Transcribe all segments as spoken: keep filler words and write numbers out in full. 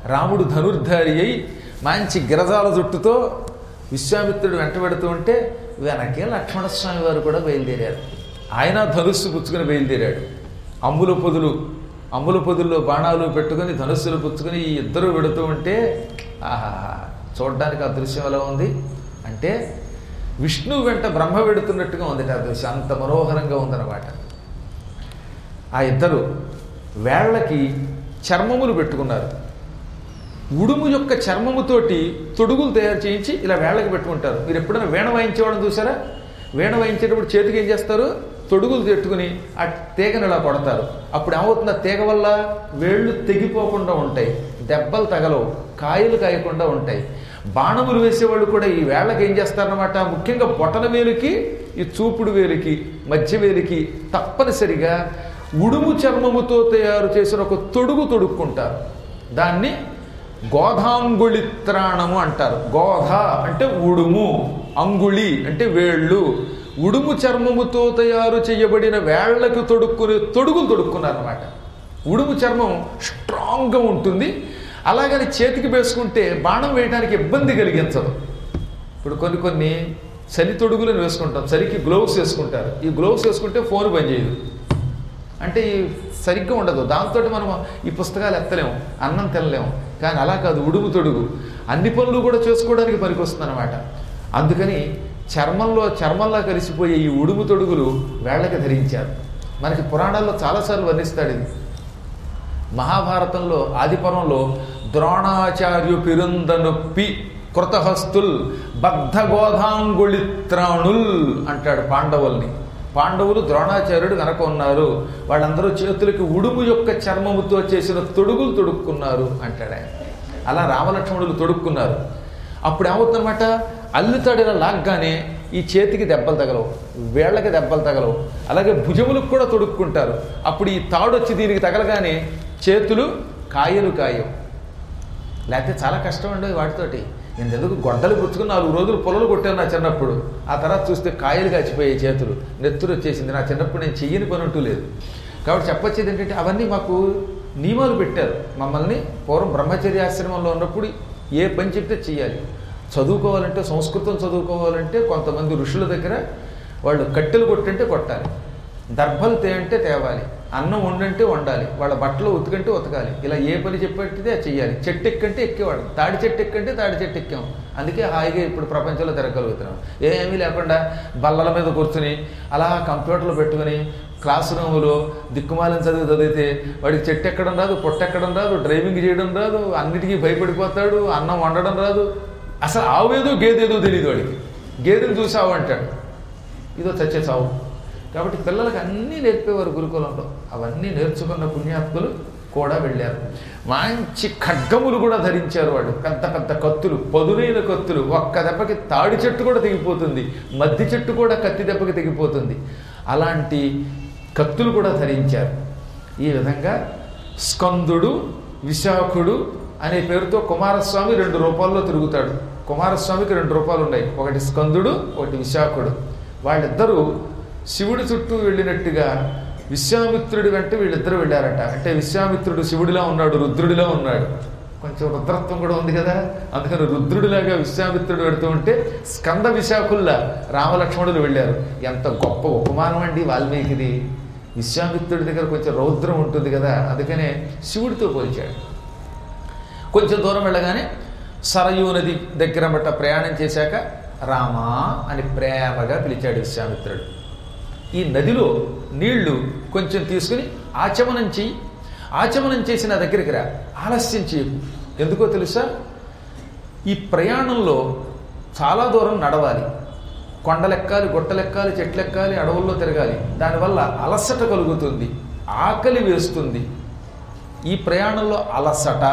రాముడు ధనుర్ధారి అయి మంచి గిరజాల జుట్టుతో విశ్వామిత్రుడు వెంట పెడుతూ ఉంటే వెనకే లక్ష్మణస్వామి వారు కూడా బయలుదేరారు. ఆయన ధనుస్సు పుచ్చుకొని బయలుదేరాడు. అమ్ముల పొదులు అమ్ముల పొదుల్లో బాణాలు పెట్టుకుని ధనుస్సులు పుచ్చుకొని ఈ ఇద్దరు పెడుతూ ఉంటే ఆహా, చూడడానికి ఆ దృశ్యం ఎలా ఉంది అంటే విష్ణువు వెంట బ్రహ్మ పెడుతున్నట్టుగా ఉంది ఆ దృశ్యం. అంత మనోహరంగా ఉందన్నమాట. ఆ ఇద్దరు వేళ్ళకి చర్మములు పెట్టుకున్నారు. ఉడుము యొక్క చర్మముతోటి తొడుగులు తయారు చేయించి ఇలా వేళ్ళకి పెట్టుకుంటారు. మీరు ఎప్పుడైనా వీణ వాయించేవాళ్ళని చూసారా? వీణ వాయించేటప్పుడు చేతికి ఏం చేస్తారు? తొడుగులు పెట్టుకుని ఆ తీగను ఇలా కొడతారు. అప్పుడు ఏమవుతుంది? ఆ తీగ వల్ల వేళ్ళు తెగిపోకుండా ఉంటాయి, దెబ్బలు తగలవు, కాయలు కాయకుండా ఉంటాయి. బాణములు వేసేవాళ్ళు కూడా ఈ వేళ్ళకి ఏం చేస్తారన్నమాట, ముఖ్యంగా బొటన వేలికి ఈ చూపుడు వేలికి మధ్య వేలికి తప్పనిసరిగా ఉడుము చర్మముతో తయారు చేసిన ఒక తొడుగు తొడుక్కుంటారు. దాన్ని గోధాంగుళిత్రాణము అంటారు. గోధ అంటే ఉడుము, అంగుళి అంటే వేళ్ళు. ఉడుము చర్మముతో తయారు చేయబడిన వేళ్లకు తొడుక్కునే తొడుగులు తొడుక్కున్నారన్నమాట. ఉడుము చర్మం స్ట్రాంగ్గా ఉంటుంది. అలాగని చేతికి వేసుకుంటే బాణం వేయడానికి ఇబ్బంది కలిగించదు. ఇప్పుడు కొన్ని కొన్ని చలి తొడుగులను వేసుకుంటాం, చలికి గ్లోవ్స్ వేసుకుంటారు. ఈ గ్లోవ్స్ వేసుకుంటే ఫోన్ పనిచేయదు, అంటే ఈ సరిగ్గా ఉండదు. దాంతో మనం ఈ పుస్తకాలు ఎత్తలేము, అన్నం తినలేము. కానీ అలా కాదు, ఉడుము తొడుగు అన్ని పనులు కూడా చేసుకోవడానికి పనికొస్తుంది అనమాట. అందుకని చర్మంలో చర్మంలా కలిసిపోయే ఈ ఉడుము తొడుగులు వేళ్ళకి ధరించారు. మనకి పురాణాల్లో చాలాసార్లు వర్ణిస్తాడు ఇది. మహాభారతంలో ఆదిపర్వంలో ద్రోణాచార్యు పిరుందనొప్పి కృతహస్తుల్ బద్ధగోధాంగుళిత్రాణుల్ అంటాడు పాండవుల్ని. పాండవులు ద్రోణాచార్యుడు వెనక ఉన్నారు, వాళ్ళందరూ చేతులకి ఉడుము యొక్క చర్మముతో చేసిన తొడుగులు తొడుక్కున్నారు అంటాడు ఆయన. అలా రామలక్ష్మణులు తొడుక్కున్నారు. అప్పుడు ఏమవుతుందన్నమాట, అల్లుతాడిలా లాగ్గానే ఈ చేతికి దెబ్బలు తగలవు, వేళ్ళకి దెబ్బలు తగలవు. అలాగే భుజములకు కూడా తొడుక్కుంటారు. అప్పుడు ఈ తాడు వచ్చి దీనికి తగలగానే చేతులు కాయలు కాయవు. లేకపోతే చాలా కష్టం ఉండేది వాటితోటి. నేను ఎందుకు గొడ్డలు పుచ్చుకుని నాలుగు రోజులు పొలలు కొట్టాను నా చిన్నప్పుడు. ఆ తర్వాత చూస్తే కాయలు కాచిపోయాయి, చేతులు నెత్తురు వచ్చేసింది. నా చిన్నప్పుడు నేను చెయ్యని పని అంటూ లేదు. కాబట్టి చెప్పొచ్చేది ఏంటంటే అవన్నీ మాకు నియమాలు పెట్టారు. మమ్మల్ని పూర్వం బ్రహ్మచర్య ఆశ్రమంలో ఉన్నప్పుడు ఏ పని చెప్తే చెయ్యాలి. చదువుకోవాలంటే, సంస్కృతం చదువుకోవాలంటే కొంతమంది ఋషుల దగ్గర వాళ్ళు కట్టెలు కొట్టంటే కొట్టాలి, దర్భలు తేయంటే తేవాలి, అన్నం వండంటే వండాలి, వాళ్ళ బట్టలు ఉతికంటే ఉతకాలి. ఇలా ఏ పని చెప్పేటిదే అది చెయ్యాలి. చెట్టు ఎక్కంటే ఎక్కేవాడు, తాడి చెట్టు ఎక్కంటే తాడి చెట్టు ఎక్కాం. అందుకే హాయిగా ఇప్పుడు ప్రపంచంలో తిరగలుగుతున్నాం. ఏమీ లేకుండా బల్లల మీద కూర్చుని అలా కంప్యూటర్లు పెట్టుకుని క్లాస్ రూములో దిక్కుమాలని చదివి చదివితే వాడికి చెట్టు ఎక్కడం రాదు, పొట్టెక్కడం రాదు, డ్రైవింగ్ చేయడం రాదు, అన్నిటికీ భయపడిపోతాడు, అన్నం వండడం రాదు. అసలు ఆవేదో గేదేదో తెలియదు వాడికి. గేదెని చూసావు అంటాడు, ఇదో చచ్చే చావు. కాబట్టి పిల్లలకు అన్నీ నేర్పేవారు గురుకులంలో. అవన్నీ నేర్చుకున్న పుణ్యాత్ములు కూడా వెళ్ళారు. మంచి ఖడ్గములు కూడా ధరించారు వాళ్ళు, పెద్ద పెద్ద కత్తులు, పదునైన కత్తులు. ఒక్క దెబ్బకి తాడి చెట్టు కూడా తెగిపోతుంది, మద్ది చెట్టు కూడా కత్తి దెబ్బకి తెగిపోతుంది. అలాంటి కత్తులు కూడా ధరించారు. ఈ విధంగా స్కందుడు, విశాఖుడు అనే పేరుతో కుమారస్వామి రెండు రూపాల్లో తిరుగుతాడు. కుమారస్వామికి రెండు రూపాలు ఉన్నాయి, ఒకటి స్కందుడు, ఒకటి విశాఖుడు. వాళ్ళిద్దరూ శివుడి చుట్టూ వెళ్ళినట్టుగా విశ్వామిత్రుడి వెంట వీళ్ళిద్దరూ వెళ్ళారట. అంటే విశ్వామిత్రుడు శివుడిలా ఉన్నాడు, రుద్రుడిలా ఉన్నాడు. కొంచెం రుద్రత్వం కూడా ఉంది కదా, అందుకని రుద్రుడిలాగా విశ్వామిత్రుడు వెడుతూ ఉంటే స్కంద విశాఖుల్లా రామలక్ష్మణులు వెళ్ళారు. ఎంత గొప్ప ఉపమానం అండి వాల్మీకిది. విశ్వామిత్రుడి దగ్గర కొంచెం రౌద్రం ఉంటుంది కదా, అందుకనే శివుడితో పోల్చాడు. కొంచెం దూరం వెళ్ళగానే సరయూ నది దగ్గర బట్ట ప్రయాణం చేశాక రామా అని ప్రేమగా పిలిచాడు విశ్వామిత్రుడు. ఈ నదిలో నీళ్లు కొంచెం తీసుకుని ఆచమనం చెయ్యి, ఆచమనం చేసి నా దగ్గరికి రా, ఆలస్యం చేయకు. ఎందుకో తెలుసా, ఈ ప్రయాణంలో చాలా దూరం నడవాలి, కొండలెక్కాలి, గుట్టలెక్కాలి, చెట్లెక్కాలి, అడవుల్లో తిరగాలి. దానివల్ల అలసట కలుగుతుంది, ఆకలి వేస్తుంది. ఈ ప్రయాణంలో అలసట,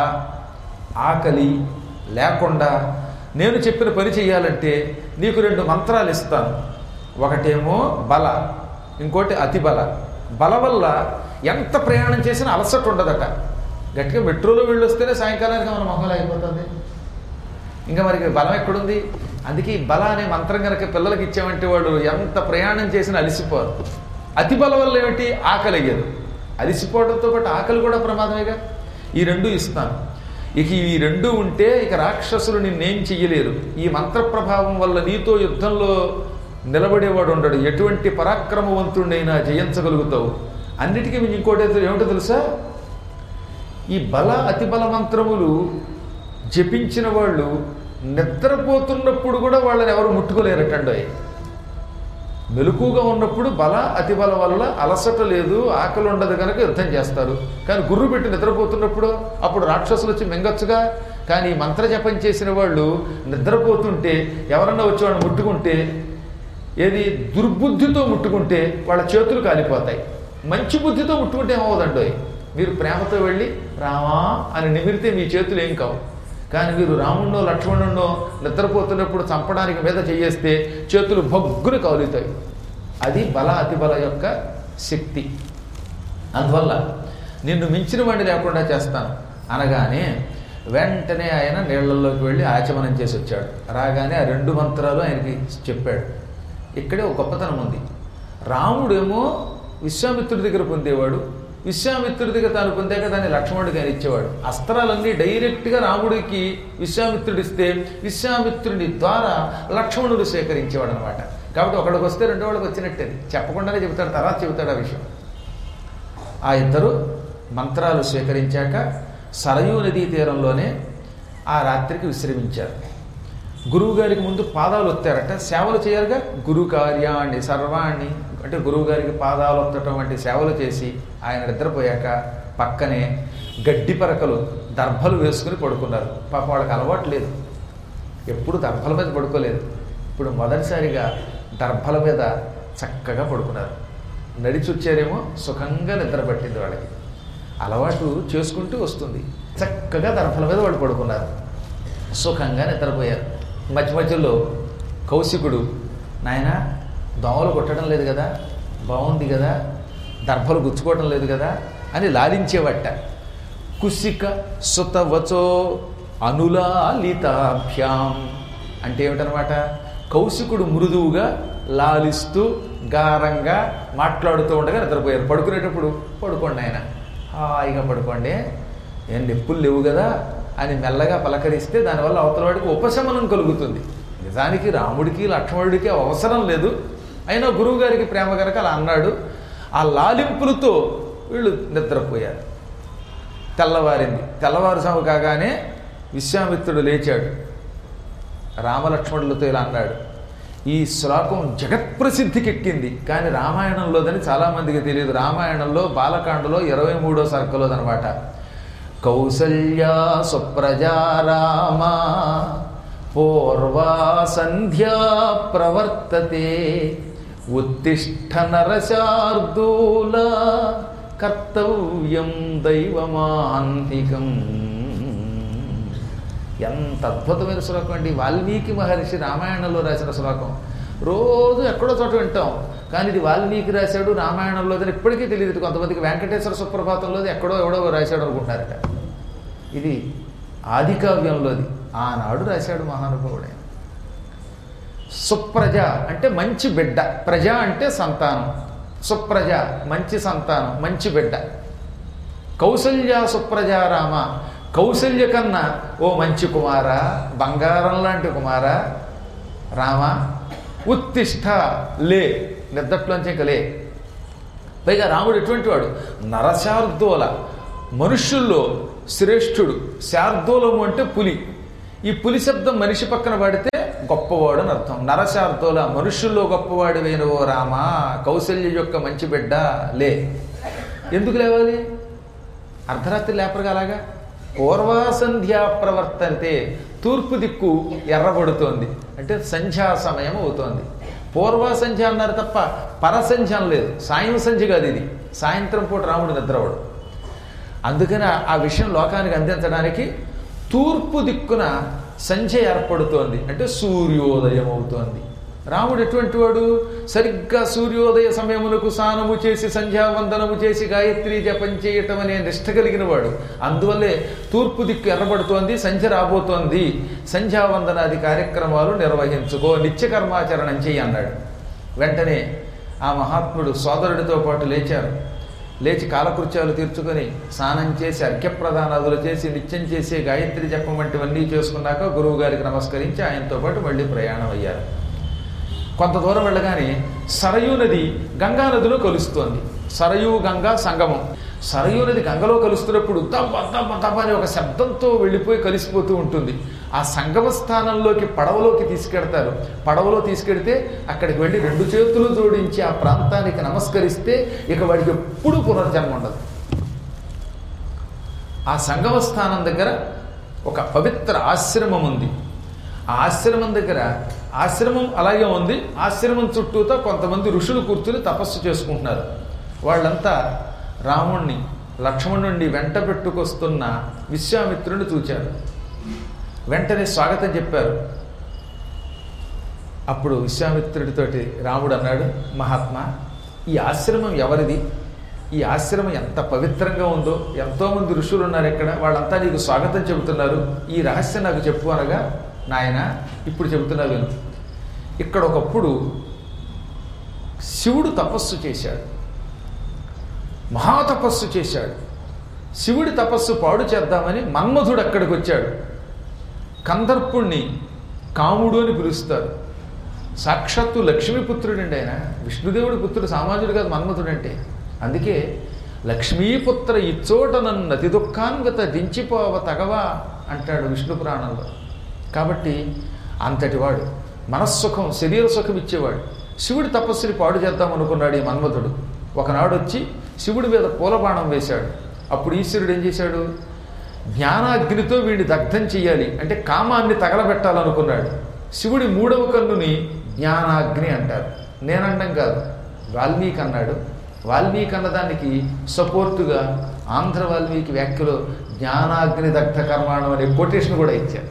ఆకలి లేకుండా నేను చెప్పిన పని చేయాలంటే నీకు రెండు మంత్రాలు ఇస్తాను. ఒకటేమో బల, ఇంకోటి అతి బల. బల వల్ల ఎంత ప్రయాణం చేసినా అలసట ఉండదట. గట్టిగా మెట్రోలో వెళ్ళొస్తేనే సాయంకాలానికి మన మొహం అయిపోతుంది, ఇంకా మరి బలం ఎక్కడుంది? అందుకే ఈ బల అనే మంత్రం కనుక పిల్లలకి ఇచ్చామంటే వాళ్ళు ఎంత ప్రయాణం చేసినా అలిసిపోరు. అతి బల వల్ల ఏమిటి? ఆకలి అయ్యేది. అలిసిపోవడంతో పాటు ఆకలి కూడా ప్రమాదమేగా. ఈ రెండు ఇస్తాను. ఇక ఈ రెండు ఉంటే ఇక రాక్షసులు నిన్నేం చెయ్యలేరు. ఈ మంత్ర ప్రభావం వల్ల నీతో యుద్ధంలో నిలబడేవాడు ఉండడు. ఎటువంటి పరాక్రమవంతుడైనా జయించగలుగుతావు. అన్నిటికీ మీకు ఇంకోటి ఏమిటో తెలుసా? ఈ బల అతిబల మంత్రములు జపించిన వాళ్ళు నిద్రపోతున్నప్పుడు కూడా వాళ్ళని ఎవరు ముట్టుకోలేరటండి. మెలకుగా ఉన్నప్పుడు బల అతిబల వల్ల అలసట లేదు, ఆకలి ఉండదు కనుక యుద్ధం చేస్తారు. కానీ గుర్రు పెట్టి నిద్రపోతున్నప్పుడు అప్పుడు రాక్షసులు వచ్చి మింగచ్చుగా. కానీ మంత్ర జపం చేసిన వాళ్ళు నిద్రపోతుంటే ఎవరన్నా వచ్చి వాళ్ళు ముట్టుకుంటే, ఏది దుర్బుద్ధితో ముట్టుకుంటే వాళ్ళ చేతులు కాలిపోతాయి. మంచి బుద్ధితో ముట్టుకుంటే ఏమవుదండో. మీరు ప్రేమతో వెళ్ళి రామా అని నిమిరితే మీ చేతులు ఏం కావు. కానీ మీరు రాముణ్ణో లక్ష్మణున్నో నిద్రపోతున్నప్పుడు చంపడానికి మీద చేయేస్తే చేతులు భగ్గులు కౌలుతాయి. అది బల అతిబల యొక్క శక్తి. అందువల్ల నిన్ను మించిన వాడిని లేకుండా చేస్తాను అనగానే వెంటనే ఆయన నీళ్లలోకి వెళ్ళి ఆచమనం చేసి వచ్చాడు. రాగానే ఆ రెండు మంత్రాలు ఆయనకి చెప్పాడు. ఇక్కడే ఒక గొప్పతనం ఉంది. రాముడేమో విశ్వామిత్రుడి దగ్గర పొందేవాడు, విశ్వామిత్రుడి దగ్గర తాను పొందాక దాన్ని లక్ష్మణుడికి ఆయన ఇచ్చేవాడు. అస్త్రాలన్నీ డైరెక్ట్గా రాముడికి విశ్వామిత్రుడిస్తే విశ్వామిత్రుడి ద్వారా లక్ష్మణుడు సేకరించేవాడు అనమాట. కాబట్టి ఒకడికి వస్తే రెండో వాళ్ళకి వచ్చినట్టేది. చెప్పకుండానే చెబుతాడు, తర్వాత చెబుతాడు ఆ విషయం. ఆ ఇద్దరు మంత్రాలు స్వీకరించాక సరయూ నదీ తీరంలోనే ఆ రాత్రికి విశ్రమించారు. గురువు గారికి ముందు పాదాలు ఒత్తారట. సేవలు చేయాలిగా. గురు కార్యాన్ని సర్వాణి అంటే గురువు గారికి పాదాలు ఒత్తటం వంటి సేవలు చేసి ఆయన నిద్రపోయాక పక్కనే గడ్డి పరకలు దర్భలు వేసుకుని పడుకున్నారు. పాప వాళ్ళకి అలవాటు లేదు, ఎప్పుడు దర్భల మీద పడుకోలేదు. ఇప్పుడు మొదటిసారిగా దర్భల మీద చక్కగా పడుకున్నారు. నడిచి వచ్చారేమో సుఖంగా నిద్ర పట్టింది వాళ్ళకి. అలవాటు చేసుకుంటూ వస్తుంది. చక్కగా దర్భల మీద వాళ్ళు పడుకున్నారు, సుఖంగా నిద్రపోయారు. మధ్య మధ్యలో కౌశికుడు, నాయన దోమలు కొట్టడం లేదు కదా, బాగుంది కదా, దర్భలు గుచ్చుకోవడం లేదు కదా అని లాలించేవట. కుశిక సుతవచో అనులాలితాభ్యాం అంటే ఏమిటనమాట? కౌశికుడు మృదువుగా లాలిస్తూ గారంగా మాట్లాడుతూ ఉండగా నిద్రపోయారు. పడుకునేటప్పుడు పడుకోండి ఆయన, హాయిగా పడుకోండి, ఏం నొప్పులు లేవు కదా అని మెల్లగా పలకరిస్తే దానివల్ల అవతల వాడికి ఉపశమనం కలుగుతుంది. నిజానికి రాముడికి లక్ష్మణుడికి అవసరం లేదు, అయినా గురువు గారికి ప్రేమ కనుక అలా అన్నాడు. ఆ లాలింపులతో వీళ్ళు నిద్రపోయారు. తెల్లవారింది. తెల్లవారుసాము కాగానే విశ్వామిత్రుడు లేచాడు. రామలక్ష్మణులతో ఇలా అన్నాడు. ఈ శ్లోకం జగత్ప్రసిద్ధికి ఎక్కింది, కానీ రామాయణంలోదని చాలామందికి తెలియదు. రామాయణంలో బాలకాండలో ఇరవై మూడో సర్కలోదనమాట. కౌసల్యా సుప్రజా రామ పూర్వా సంధ్యా ప్రవర్తతే ఉత్తిష్ఠ నరశార్దూల కర్తవ్యం దైవమాంతికం. ఎంత అద్భుతమైన శ్లోకం అండి. వాల్మీకి మహర్షి రామాయణంలో రాసిన శ్లోకం. రోజు ఎక్కడో చోట వింటాం, కానీ ఇది వాల్మీకి రాశాడు రామాయణంలో అని ఇప్పటికీ తెలియదు. కొంతమందికి వెంకటేశ్వర సుప్రభాతంలో ఎక్కడో ఎవడో రాశాడు అనుకుంటారట. ఇది ఆది కావ్యంలోది, ఆనాడు రాశాడు మహానుభావుడే. సుప్రజ అంటే మంచి బిడ్డ, ప్రజ అంటే సంతానం, సుప్రజ మంచి సంతానం, మంచి బిడ్డ. కౌసల్య సుప్రజా రామ, కౌసల్య కన్నా ఓ మంచి కుమార, బంగారం లాంటి కుమార రామ, ఉత్తిష్ట లే, నిద్రట్లోంచి ఇంక లే. పైగా రాముడు ఎటువంటి వాడు? నరశార్దూల, మనుష్యుల్లో శ్రేష్ఠుడు. శార్దూలము అంటే పులి. ఈ పులి శబ్దం మనిషి పక్కన పడితే గొప్పవాడు అని అర్థం. నరశార్దూల, మనుష్యుల్లో గొప్పవాడు వేణువో రామ, కౌసల్య యొక్క మంచి బిడ్డ లే. ఎందుకు లేవాలి? అర్ధరాత్రి లేపరుగా అలాగా. పూర్వాసంధ్యా ప్రవర్తంతే, తూర్పు దిక్కు ఎర్రబడుతోంది అంటే సంధ్యా సమయం అవుతోంది. పూర్వసంధ్య అన్నారు తప్ప పరసంధ్య లేదు. సాయం సంధ్య కాదు ఇది. సాయంత్రం పూట రాముడు నిద్రవాడు. అందుకని ఆ విషయం లోకానికి అందించడానికి తూర్పు దిక్కున సంధ్య ఏర్పడుతోంది అంటే సూర్యోదయం అవుతోంది. రాముడు ఎటువంటి వాడు? సరిగ్గా సూర్యోదయ సమయమునకు స్నానము చేసి సంధ్యావందనము చేసి గాయత్రి జపం చేయటం అనే నిష్ట కలిగిన వాడు. అందువల్లే తూర్పు దిక్కు ఎర్రబడుతోంది, సంధ్య రాబోతోంది, సంధ్యావందనాది కార్యక్రమాలు నిర్వహించుకో, నిత్యకర్మాచరణం చెయ్యి అన్నాడు. వెంటనే ఆ మహాత్ముడు సోదరుడితో పాటు లేచారు. లేచి కాలకృత్యాలు తీర్చుకొని స్నానం చేసి అర్ఘ్యప్రదానాదులు చేసి నిత్యం చేసే గాయత్రి జపం వంటివన్నీ చేసుకున్నాక గురువు గారికి నమస్కరించి ఆయనతో పాటు మళ్ళీ ప్రయాణం అయ్యారు. కొంత దూరం వెళ్ళగానే సరయూ నది గంగా నదిలో కలుస్తోంది. సరయూ గంగా సంగమం. సరయూ నది గంగలో కలుస్తున్నప్పుడు దబ్బ దబ్బ దబ్బ అని ఒక శబ్దంతో వెళ్ళిపోయి కలిసిపోతూ ఉంటుంది. ఆ సంగమ స్థానంలోకి పడవలోకి తీసుకెడతారు. పడవలో తీసుకెడితే అక్కడికి వెళ్ళి రెండు చేతులు జోడించి ఆ ప్రాంతానికి నమస్కరిస్తే ఇక వాడికి ఎప్పుడూ పునర్జన్మ ఉండదు. ఆ సంగమ స్థానం దగ్గర ఒక పవిత్ర ఆశ్రమం ఉంది. ఆ ఆశ్రమం దగ్గర ఆశ్రమం అలాగే ఉంది. ఆశ్రమం చుట్టూతో కొంతమంది ఋషులు కూర్చుని తపస్సు చేసుకుంటున్నారు. వాళ్ళంతా రాముణ్ణి లక్ష్మణుణ్ణి వెంట పెట్టుకొస్తున్న విశ్వామిత్రుడిని చూచారు. వెంటనే స్వాగతం చెప్పారు. అప్పుడు విశ్వామిత్రుడితోటి రాముడు అన్నాడు, మహాత్మా, ఈ ఆశ్రమం ఎవరిది? ఈ ఆశ్రమం ఎంత పవిత్రంగా ఉందో, ఎంతోమంది ఋషులు ఉన్నారు ఇక్కడ, వాళ్ళంతా నీకు స్వాగతం చెబుతున్నారు. ఈ రహస్యం నాకు చెప్పు అనగా, నాయన ఇప్పుడు చెబుతున్నా విను. ఇక్కడ ఒకప్పుడు శివుడు తపస్సు చేశాడు, మహాతపస్సు చేశాడు. శివుడి తపస్సు పాడు చేద్దామని మన్మధుడు అక్కడికి వచ్చాడు. కందర్పుణ్ణి కాముడు అని పిలుస్తారు. సాక్షాత్తు లక్ష్మీపుత్రుడండి ఆయన. విష్ణుదేవుడి పుత్రుడు, సామాన్యుడు కాదు మన్మధుడు అంటే. అందుకే లక్ష్మీపుత్ర ఇచ్చోట నన్ను అతి దుఃఖాన్గత దించిపోవ తగవా అంటాడు విష్ణు పురాణంలో. కాబట్టి అంతటివాడు, మనస్సుఖం శరీర సుఖం ఇచ్చేవాడు. శివుడి తపస్సుని పాడు చేద్దాం అనుకున్నాడు ఈ మన్మధుడు. ఒకనాడు వచ్చి శివుడి మీద పూలబాణం వేశాడు. అప్పుడు ఈశ్వరుడు ఏం చేశాడు? జ్ఞానాగ్నితో వీడిని దగ్ధం చెయ్యాలి అంటే కామాన్ని తగలబెట్టాలనుకున్నాడు. శివుడి మూడవ కన్నుని జ్ఞానాగ్ని అంటారు. నేనండం కాదు, వాల్మీకి అన్నాడు. వాల్మీకి అన్నదానికి సపోర్టుగా ఆంధ్ర వాల్మీకి వ్యాఖ్యలో జ్ఞానాగ్ని దగ్ధ కర్మాణం అనే కొటేషన్ కూడా ఇచ్చారు.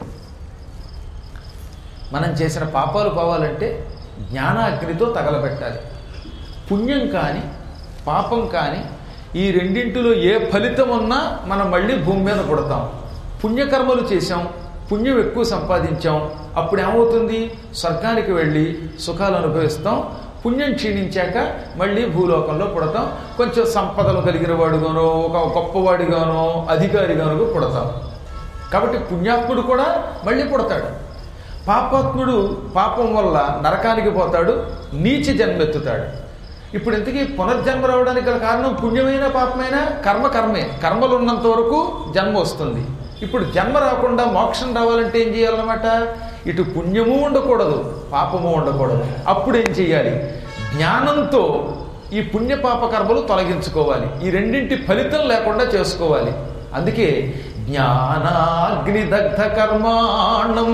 మనం చేసిన పాపాలు పోవాలంటే జ్ఞానాగ్నితో తగలబెట్టాలి. పుణ్యం కానీ పాపం కానీ ఈ రెండింటిలో ఏ ఫలితం ఉన్నా మనం మళ్ళీ భూమి మీద పుడతాం. పుణ్యకర్మలు చేశాం, పుణ్యం ఎక్కువ సంపాదించాం, అప్పుడు ఏమవుతుంది? స్వర్గానికి వెళ్ళి సుఖాలు అనుభవిస్తాం. పుణ్యం క్షీణించాక మళ్ళీ భూలోకంలో పుడతాం. కొంచెం సంపదలు కలిగిన వాడుగానో, ఒక గొప్పవాడిగానో, అధికారిగానో పుడతాం. కాబట్టి పుణ్యాత్ముడు కూడా మళ్ళీ పుడతాడు. పాపాత్ముడు పాపం వల్ల నరకానికి పోతాడు, నీచ జన్మెత్తుతాడు. ఇప్పుడు ఇంతకీ పునర్జన్మ రావడానికి గల కారణం పుణ్యమైన పాపమైనా కర్మ కర్మే. కర్మలు ఉన్నంత వరకు జన్మ వస్తుంది. ఇప్పుడు జన్మ రాకుండా మోక్షం రావాలంటే ఏం చేయాలన్నమాట? ఇటు పుణ్యము ఉండకూడదు, పాపము ఉండకూడదు. అప్పుడు ఏం చేయాలి? జ్ఞానంతో ఈ పుణ్యపాప కర్మలు తొలగించుకోవాలి. ఈ రెండింటి ఫలితం లేకుండా చేసుకోవాలి. అందుకే జ్ఞానాగ్నిదగ్ధ కర్మాణం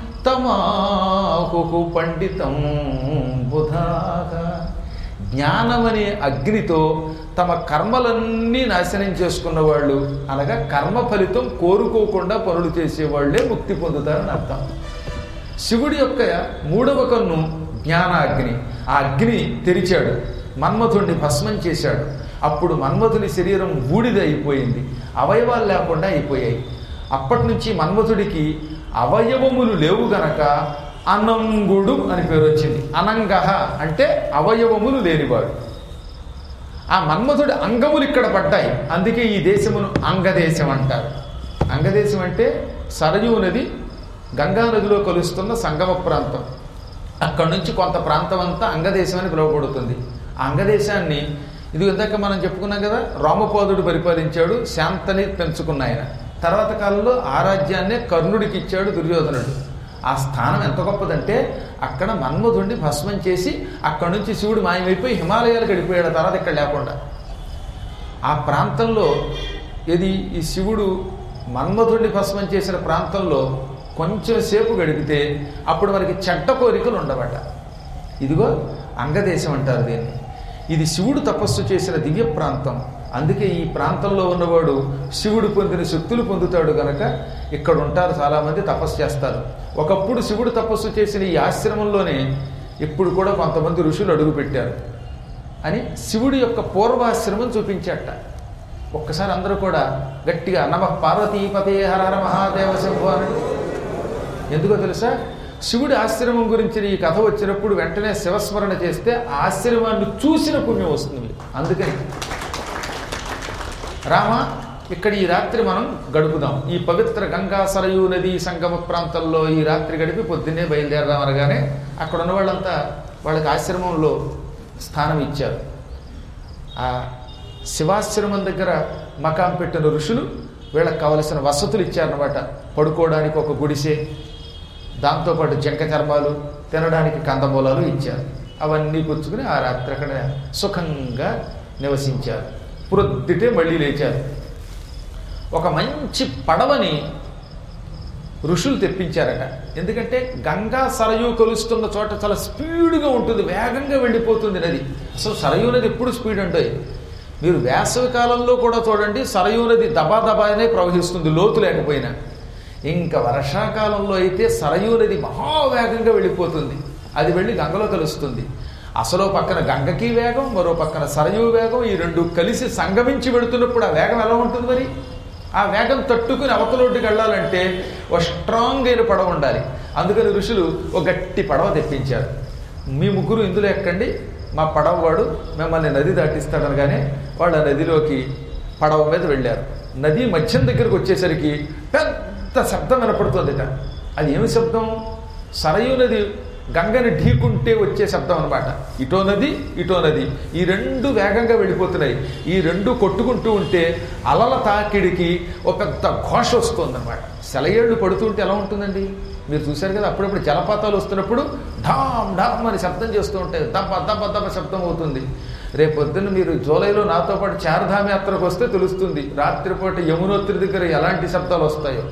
తమాహు పండితం బుధాగా. జ్ఞానమనే అగ్నితో తమ కర్మలన్నీ నాశనం చేసుకున్న వాళ్ళు, అనగా కర్మ ఫలితం కోరుకోకుండా పనులు చేసేవాళ్లే ముక్తి పొందుతారని అర్థం. శివుడి యొక్క మూడవ కన్ను జ్ఞానాగ్ని. ఆ అగ్ని తెరిచాడు, మన్మధుడిని భస్మం చేశాడు. అప్పుడు మన్మధుని శరీరం బూడిద అయిపోయింది, అవయవాలు లేకుండా అయిపోయాయి. అప్పటి నుంచి మన్మధుడికి అవయవములు లేవు గనక అనంగుడు అని పేరు వచ్చింది. అనంగహ అంటే అవయవములు లేనివాడు. ఆ మన్మధుడి అంగములు ఇక్కడ పడ్డాయి, అందుకే ఈ దేశమును అంగదేశం అంటారు. అంగదేశం అంటే సరయూ నది గంగా నదిలో కలుస్తున్న సంగమ ప్రాంతం. అక్కడి నుంచి కొంత ప్రాంతం అంతా అంగదేశం అని పిలువబడుతుంది. ఆ అంగదేశాన్ని ఇది ఇందాక మనం చెప్పుకున్నాం కదా, రామపాదుడు పరిపాలించాడు, శాంతని పెంచుకున్న ఆయన. తర్వాత కాలంలో ఆ రాజ్యాన్నే కర్ణుడికి ఇచ్చాడు దుర్యోధనుడు. ఆ స్థానం ఎంత గొప్పదంటే అక్కడ మన్మధుడిని భస్మం చేసి అక్కడి నుంచి శివుడు మాయమైపోయి హిమాలయాలకు వెళ్ళిపోయాడు తర్వాత ఇక్కడ లేకుండా. ఆ ప్రాంతంలో ఇది ఈ శివుడు మన్మధుడిని భస్మం చేసిన ప్రాంతంలో కొంచెం సేపు గడిపితే అప్పుడు మనకి చెడ్డ కోరికలు ఉండవట. ఇదిగో అంగదేశం అంటారు దీన్ని. ఇది శివుడు తపస్సు చేసిన దివ్య ప్రాంతం. అందుకే ఈ ప్రాంతంలో ఉన్నవాడు శివుడు పొందిన శక్తులు పొందుతాడు గనక ఇక్కడ ఉంటారు, చాలామంది తపస్సు చేస్తారు. ఒకప్పుడు శివుడు తపస్సు చేసిన ఈ ఆశ్రమంలోనే ఇప్పుడు కూడా కొంతమంది ఋషులు అడుగు పెట్టారు అని శివుడి యొక్క పూర్వాశ్రమం చూపించాట. ఒక్కసారి అందరూ కూడా గట్టిగా నమః పార్వతీపతే హర హర మహాదేవ శంభో అని. ఎందుకో తెలుసా? శివుడి ఆశ్రమం గురించి ఈ కథ వచ్చినప్పుడు వెంటనే శివస్మరణ చేస్తే ఆ ఆశ్రమాన్ని చూసిన పుణ్యం వస్తుంది. అందుకని రామ ఇక్కడ ఈ రాత్రి మనం గడుపుదాం, ఈ పవిత్ర గంగా సరయూ నది సంగమ ప్రాంతంలో ఈ రాత్రి గడిపి పొద్దున్నే బయలుదేరదాం అనగానే అక్కడ ఉన్న వాళ్ళంతా వాళ్ళకి ఆశ్రమంలో స్థానం ఇచ్చారు. ఆ శివాశ్రమం దగ్గర మకాం పెట్టిన ఋషులు వీళ్ళకి కావలసిన వసతులు ఇచ్చారన్నమాట. పడుకోవడానికి ఒక గుడిసె, దాంతోపాటు జంక చర్మాలు, తినడానికి కందమూలాలు ఇచ్చారు. అవన్నీ పుచ్చుకుని ఆ రాత్రి అక్కడ సుఖంగా నివసించారు. ప్రొద్దుటే మళ్ళీ లేచారు. ఒక మంచి పడవని ఋషులు తెప్పించారట. ఎందుకంటే గంగా సరయూ కలుస్తున్న చోట చాలా స్పీడ్గా ఉంటుంది, వేగంగా వెళ్ళిపోతుంది నది. అసలు సరయూ నది ఎప్పుడు స్పీడ్ అంటే, మీరు వేసవి కాలంలో కూడా చూడండి సరయూ నది దబా దబానే ప్రవహిస్తుంది లోతు లేకపోయినా. ఇంకా వర్షాకాలంలో అయితే సరయూ నది మహావేగంగా వెళ్ళిపోతుంది, అది వెళ్ళి గంగలో కలుస్తుంది. అసలు పక్కన గంగకి వేగం, మరో పక్కన సరయూ వేగం, ఈ రెండు కలిసి సంగమించి వెళుతున్నప్పుడు ఆ వేగం ఎలా ఉంటుంది మరి? ఆ వేగం తట్టుకుని అవతలోటికి వెళ్ళాలంటే ఒక స్ట్రాంగ్ అయిన పడవ ఉండాలి. అందుకని ఋషులు ఒక గట్టి పడవ తెప్పించారు. మీ ముగ్గురు ఇందులో ఎక్కండి, మా పడవ వాడు మిమ్మల్ని నది దాటిస్తాడనగానే వాళ్ళు ఆ నదిలోకి పడవ మీద వెళ్ళారు. నది మధ్యం దగ్గరకు వచ్చేసరికి పెద్ద శబ్దం వినపడుతుందిట. అది ఏమి శబ్దం? సరయూ నది గంగని ఢీకుంటే వచ్చే శబ్దం అనమాట. ఇటో నది ఇటో నది, ఈ రెండు వేగంగా వెళ్ళిపోతున్నాయి. ఈ రెండు కొట్టుకుంటూ ఉంటే అలల తాకిడికి ఒక పెద్ద ఘోష వస్తుందన్నమాట. సెలయేళ్ళు పడుతుంటే ఎలా ఉంటుందండి? మీరు చూశారు కదా, అప్పుడప్పుడు జలపాతాలు వస్తున్నప్పుడు ఢామ్ ఢామ్ అని శబ్దం చేస్తూ ఉంటాయి, దబ్బ దబ్బ దబ్బ శబ్దం అవుతుంది. రేపొద్దున్న మీరు జూలైలో నాతో పాటు చార్ధామ యాత్రకు వస్తే తెలుస్తుంది రాత్రిపూట యమునోత్రి దగ్గర ఎలాంటి శబ్దాలు వస్తాయో.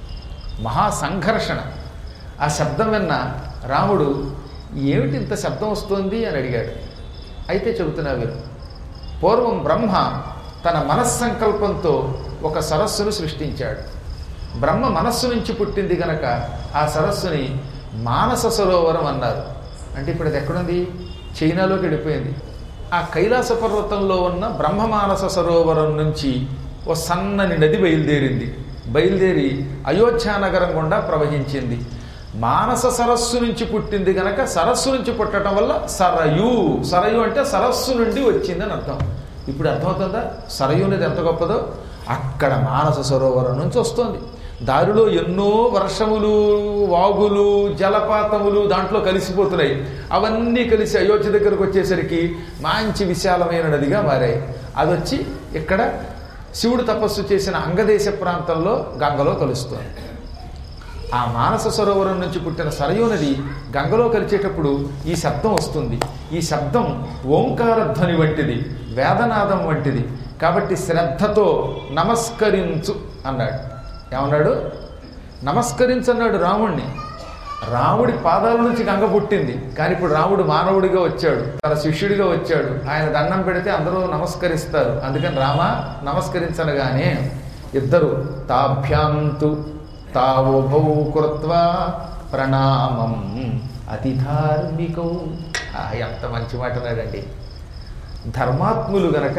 మహా సంఘర్షణ. ఆ శబ్దం విన్న రాముడు ఏమిటి ఇంత శబ్దం వస్తుంది అని అడిగాడు. అయితే చెబుతున్నా వీరు, పూర్వం బ్రహ్మ తన మనస్సంకల్పంతో ఒక సరస్సును సృష్టించాడు. బ్రహ్మ మనస్సు నుంచి పుట్టింది గనక ఆ సరస్సుని మానస సరోవరం అన్నారు. అంటే ఇప్పుడు అది ఎక్కడుంది? చైనాలోకి వెళ్ళిపోయింది. ఆ కైలాస పర్వతంలో ఉన్న బ్రహ్మ మానస సరోవరం నుంచి ఓ సన్నని నది బయలుదేరింది. బయలుదేరి అయోధ్యానగరం గుండా ప్రవహించింది. మానస సరస్సు నుంచి పుట్టింది గనక సరస్సు నుంచి పుట్టడం వల్ల సరయు. సరయు అంటే సరస్సు నుండి వచ్చిందని అర్థం. ఇప్పుడు అర్థమవుతుందా సరయు నది ఎంత గొప్పదో? అక్కడ మానస సరోవరం నుంచి వస్తుంది. దారిలో ఎన్నో వర్షములు, వాగులు, జలపాతములు దాంట్లో కలిసిపోతున్నాయి. అవన్నీ కలిసి అయోధ్య దగ్గరకు వచ్చేసరికి మంచి విశాలమైన నదిగా మారాయి. అది వచ్చి ఇక్కడ శివుడు తపస్సు చేసిన అంగదేశ ప్రాంతంలో గంగలో కలుస్తుంది. ఆ మానస సరోవరం నుంచి పుట్టిన సరయూ నది గంగలో కలిసేటప్పుడు ఈ శబ్దం వస్తుంది. ఈ శబ్దం ఓంకారధ్వని వంటిది, వేదనాదం వంటిది. కాబట్టి శ్రద్ధతో నమస్కరించు అన్నాడు. ఏమన్నాడు? నమస్కరించు అన్నాడు రాముణ్ణి. రాముడి పాదాల నుంచి గంగ పుట్టింది, కానీ ఇప్పుడు రాముడు మానవుడిగా వచ్చాడు, తన శిష్యుడిగా వచ్చాడు. ఆయన దండం పెడితే అందరూ నమస్కరిస్తారు. అందుకని రామ నమస్కరించనగానే ఇద్దరు తాభ్యాంతు తావోభౌ కృత్వా ప్రణామం అతి ధార్మికౌ. ఎంత మంచి మాట అన్నాడండి. ధర్మాత్ములు గనక,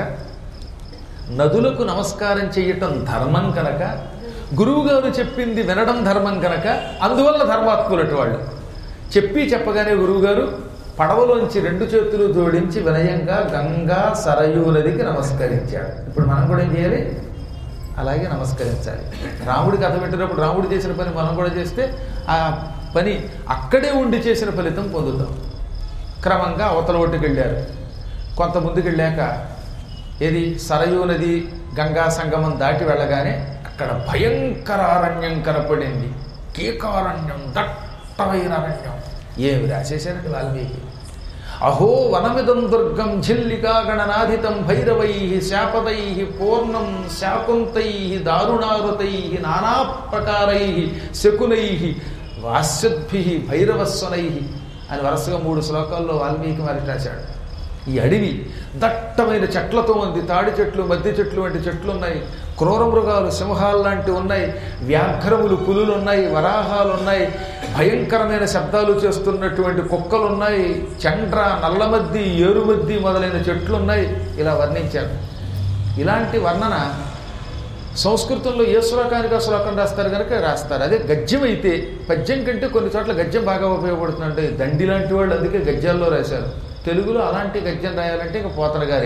నదులకు నమస్కారం చేయటం ధర్మం కనుక, గురువుగారు చెప్పింది వినడం ధర్మం కనుక, అందువల్ల ధర్మాత్ములటి వాళ్ళు. చెప్పి చెప్పగానే గురువుగారు పడవలోంచి రెండు చేతులు జోడించి వినయంగా గంగా సరయూ నదికి నమస్కరించాడు. ఇప్పుడు మనం కూడా ఏం చేయాలి? అలాగే నమస్కరించాలి. రాముడి కథ పెట్టినప్పుడు రాముడు చేసిన పని మనం కూడా చేస్తే ఆ పని అక్కడే ఉండి చేసిన ఫలితం పొందుతాం. క్రమంగా అవతల ఒడ్డుకు వెళ్ళారు. కొంత ముందుకు వెళ్ళాక ఏది సరయూ నది గంగా సంగమం దాటి వెళ్ళగానే అక్కడ భయంకర అరణ్యం కనపడింది. కీకారణ్యం, దట్టమైన అరణ్యం. ఏమి రాసేశారంటే వాల్మీకి. అహో వనమిదం దుర్గం ఝిల్లికా గణనాధితం భైరవై శాపదై పూర్ణం శాకుంతై దారుణారుతై నానాప్రకారై శకునై వాస్యద్భి భైరవస్వనై అని వరుసగా మూడు శ్లోకాల్లో వాల్మీకి మరి రాశాడు. ఈ అడవి దట్టమైన చెట్లతో ఉంది. తాడి చెట్లు, మద్ది చెట్లు వంటి చెట్లు ఉన్నాయి. క్రూర మృగాలు, సింహాలు లాంటివి ఉన్నాయి. వ్యాఘ్రములు, పులులు ఉన్నాయి. వరాహాలు ఉన్నాయి. భయంకరమైన శబ్దాలు చేస్తున్నటువంటి కుక్కలు ఉన్నాయి. చండ్ర, నల్లమద్ది, ఏరుమద్ది మొదలైన చెట్లు ఉన్నాయి. ఇలా వర్ణించారు. ఇలాంటి వర్ణన సంస్కృతంలో ఏ శ్లోకానికి ఆ శ్లోకం రాస్తారు కనుక రాస్తారు. అదే గద్యం అయితే పద్యం కంటే కొన్ని చోట్ల గద్యం బాగా ఉపయోగపడుతుంది. అంటే దండి లాంటి వాళ్ళు అందుకే గద్యాల్లో రాశారు. తెలుగులో అలాంటి గద్యం రాయాలంటే ఇక పోతన గారే.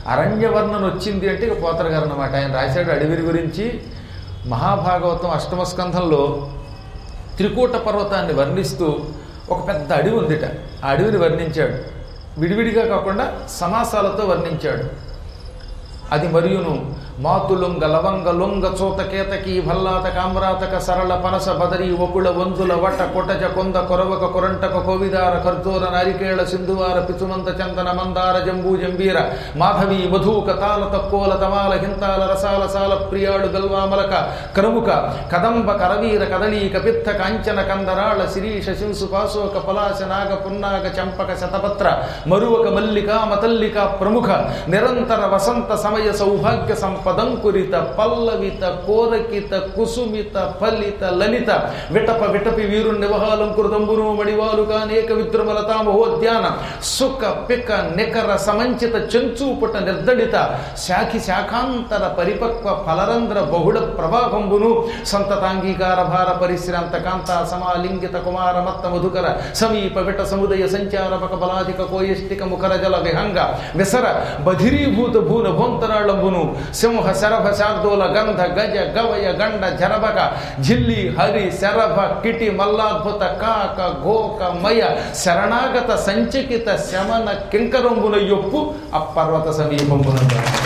అరణ్యవర్ణన వచ్చింది అంటే ఇక పోతన గారు అన్నమాట. ఆయన రాశాడు అడవి గురించి. మహాభాగవతం అష్టమ స్కంధంలో త్రికూట పర్వతాన్ని వర్ణిస్తూ ఒక పెద్ద అడవి ఉందిట, ఆ అడవిని వర్ణించాడు. విడివిడిగా కాకుండా సమాసాలతో వర్ణించాడు. అది మరియును మాతులుంగ లవంగ లొంగ చోతకేతకి భల్లాత కామ్రాతక సరళ పనస బదరి ఒకుళ వంతుల వట కొటజ కొంద కొరవక కొరంటక కోవిదార కర్దూర నారికేళ సింధువార పిచుమంత చందన మందార జంబూ జంబీర మాధవి మధుక తాల తక్కోల తమాల హింతాల రసాల సాల ప్రియాడు గల్వామలక క్రముక కదంబ కరవీర కదళీ కపిత్త కాంచన కందరాళ శిరీష శింసు పాశోక పలాశ నాగ పున్నాగ చంపక శతపత్ర మరువక మల్లిక మతల్లిక ప్రముఖ నిరంతర వసంత సమయ సౌభాగ్య సంపదంకురిత పల్లవిత కోరకిత కుసుమిత ఫలిత లలిత విటప విటపి వీరు నివహాలంకృతంబును మడివాలుక అనేక విద్రుమలతా మహోద్యాన సుఖ పిక నికర సమంచిత చెంచూపుట నిర్దడిత శాఖి శాఖాంతర పరిపక్వ ఫలరంధ్ర బహుళ ప్రవాహంబును సంతతాంగీకార భార పరిశ్రాంత కాంత సమాలింగిత కుమార మత్త మధుకర సమీప విట సముదయ సంచార పక బలాధిక కోయష్టిక ముఖర జల విహంగ విసర బధిరీభూత భూన భోంతరాళంబును సింహ శరభ శార్దూల గంధ గజ గవయ గండ జరబక జిల్లి హరి శరభ కిటి మల్లాద్భుత కాక గోక మయ శరణాగత సంచకిత శమన కింకరంబున యొప్పు అపర్వత సమీపంబున.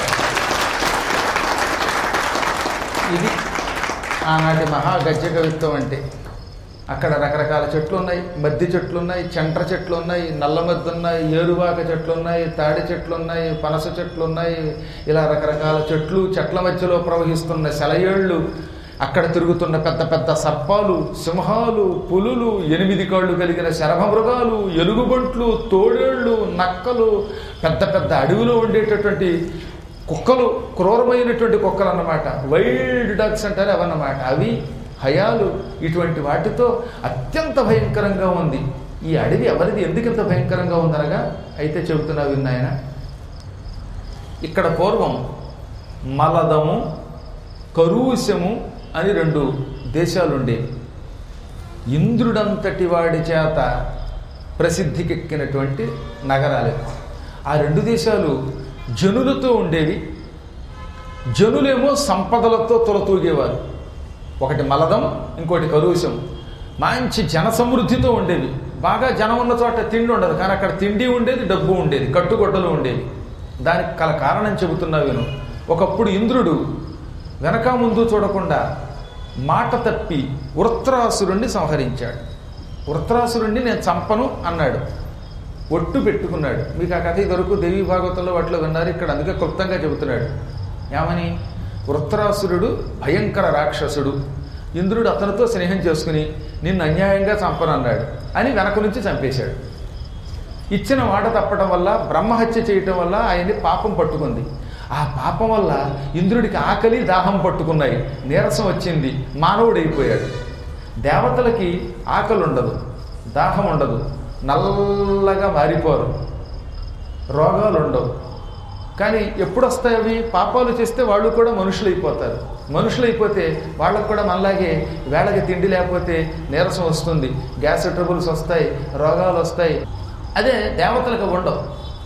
ఇది ఆనాటి మహాగజ్జ కవిత్వం అంటే. అక్కడ రకరకాల చెట్లు ఉన్నాయి, మద్ది చెట్లు ఉన్నాయి, చంట్ర చెట్లు ఉన్నాయి, నల్లమద్ది ఉన్నాయి, ఏరువాక చెట్లు ఉన్నాయి, తాడి చెట్లు ఉన్నాయి, పనస చెట్లు ఉన్నాయి. ఇలా రకరకాల చెట్లు, చెట్ల మధ్యలో ప్రవహిస్తున్న సెలయేళ్ళు, అక్కడ తిరుగుతున్న పెద్ద పెద్ద సర్పాలు, సింహాలు, పులులు, ఎనిమిది కాళ్ళు కలిగిన శరభమృగాలు, ఎలుగుబంట్లు, తోడేళ్ళు, నక్కలు, పెద్ద పెద్ద అడవిలో ఉండేటటువంటి కుక్కలు, క్రూరమైనటువంటి కుక్కలు అన్నమాట, వైల్డ్ డాగ్స్ అంటారు అవన్నమాట. అవి హయాలు, ఇటువంటి వాటితో అత్యంత భయంకరంగా ఉంది ఈ అడవి. ఎవరిది ఎందుకంత భయంకరంగా ఉందనగా అయితే చెబుతున్నా విన్నాయన. ఇక్కడ పూర్వం మలదము, కరూశము అని రెండు దేశాలు ఉండేవి. ఇంద్రుడంతటి వాడి చేత ప్రసిద్ధికెక్కినటువంటి నగరాలు. ఆ రెండు దేశాలు జనులతో ఉండేవి. జనులేమో సంపదలతో తొలతూగేవారు. ఒకటి మలదం, ఇంకోటి కరూశం. మంచి జన సమృద్ధితో ఉండేవి. బాగా జనం ఉన్న చోట తిండి ఉండదు, కానీ అక్కడ తిండి ఉండేది, డబ్బు ఉండేది, కట్టుగొడ్డలు ఉండేవి. దానికి కల కారణం చెబుతున్నా విను. ఒకప్పుడు ఇంద్రుడు వెనక ముందు చూడకుండా మాట తప్పి వృత్రాసురుణ్ణి సంహరించాడు. వృత్రాసురుణ్ణి నేను చంపను అన్నాడు, ఒట్టు పెట్టుకున్నాడు. మీకు ఆ కథ ఇదివరకు దేవీ భాగవతంలో వాటిలో విన్నారు, ఇక్కడ అందుకే క్లుప్తంగా చెబుతున్నాడు. ఏమని? వృత్రాసురుడు భయంకర రాక్షసుడు, ఇంద్రుడు అతనితో స్నేహం చేసుకుని నిన్ను అన్యాయంగా చంపనన్నాడు అని వెనక నుంచి చంపేశాడు. ఇచ్చిన మాట తప్పడం వల్ల, బ్రహ్మహత్య చేయటం వల్ల ఆయన్ని పాపం పట్టుకుంది. ఆ పాపం వల్ల ఇంద్రుడికి ఆకలి దాహం పట్టుకున్నాయి, నీరసం వచ్చింది, మానవుడైపోయాడు. దేవతలకి ఆకలి ఉండదు, దాహం ఉండదు, నల్లగా మారిపోరు, రోగాలు ఉండవు. కానీ ఎప్పుడు వస్తాయి అవి? పాపాలు చేస్తే వాళ్ళు కూడా మనుషులైపోతారు. మనుషులైపోతే వాళ్ళకు కూడా మనలాగే వేళకి తిండి లేకపోతే నీరసం వస్తుంది, గ్యాస్ ట్రబుల్స్ వస్తాయి, రోగాలు వస్తాయి. అదే దేవతలకు ఉండవు.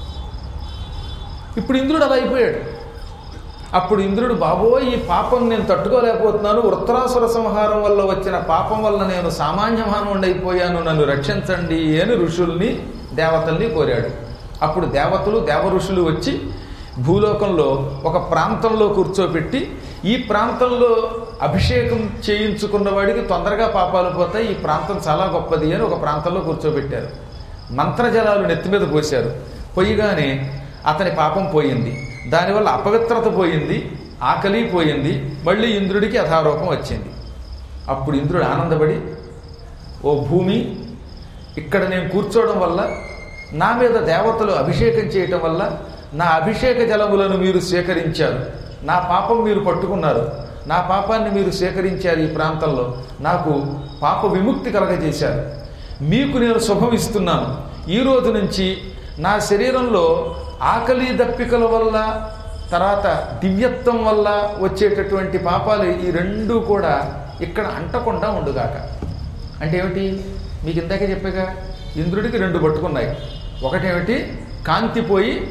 ఇప్పుడు ఇంద్రుడు అలా అయిపోయాడు. అప్పుడు ఇంద్రుడు, బాబోయ్ ఈ పాపం నేను తట్టుకోలేకపోతున్నాను, వృత్రాసుర సంహారం వల్ల వచ్చిన పాపం వల్ల నేను సామాన్య మానవుడిని అయిపోయాను, నన్ను రక్షించండి అని ఋషుల్ని దేవతల్ని కోరాడు. అప్పుడు దేవతలు దేవ ఋషులు వచ్చి భూలోకంలో ఒక ప్రాంతంలో కూర్చోబెట్టి, ఈ ప్రాంతంలో అభిషేకం చేయించుకున్న వాడికి తొందరగా పాపాలు పోతాయి, ఈ ప్రాంతం చాలా గొప్పది అని ఒక ప్రాంతంలో కూర్చోబెట్టారు. మంత్రజలాలు నెత్తి మీద పోశారు. పొయ్యిగానే అతని పాపం పోయింది, దానివల్ల అపవిత్రత పోయింది, ఆకలి పోయింది, మళ్ళీ ఇంద్రుడికి యథారూపం వచ్చింది. అప్పుడు ఇంద్రుడు ఆనందపడి, ఓ భూమి, ఇక్కడ నేను కూర్చోవడం వల్ల, నా మీద దేవతలు అభిషేకం చేయటం వల్ల నా అభిషేక జలములను మీరు స్వీకరించారు, నా పాపం మీరు పట్టుకున్నారు, నా పాపాన్ని మీరు స్వీకరించారు, ఈ ప్రాంతంలో నాకు పాప విముక్తి కలగజేశారు, మీకు నేను శుభం ఇస్తున్నాను. ఈ రోజు నుంచి నా శరీరంలో ఆకలి దప్పికల వల్ల, తర్వాత దివ్యత్వం వల్ల వచ్చేటటువంటి పాపాలు ఈ రెండు కూడా ఇక్కడ అంటకుండా ఉండుగాక. అంటే ఏమిటి? మీకు ఇందాకే చెప్పాగా, ఇంద్రుడికి రెండు పట్టుకున్నాయి. ఒకటేమిటి? కాంతి పోయి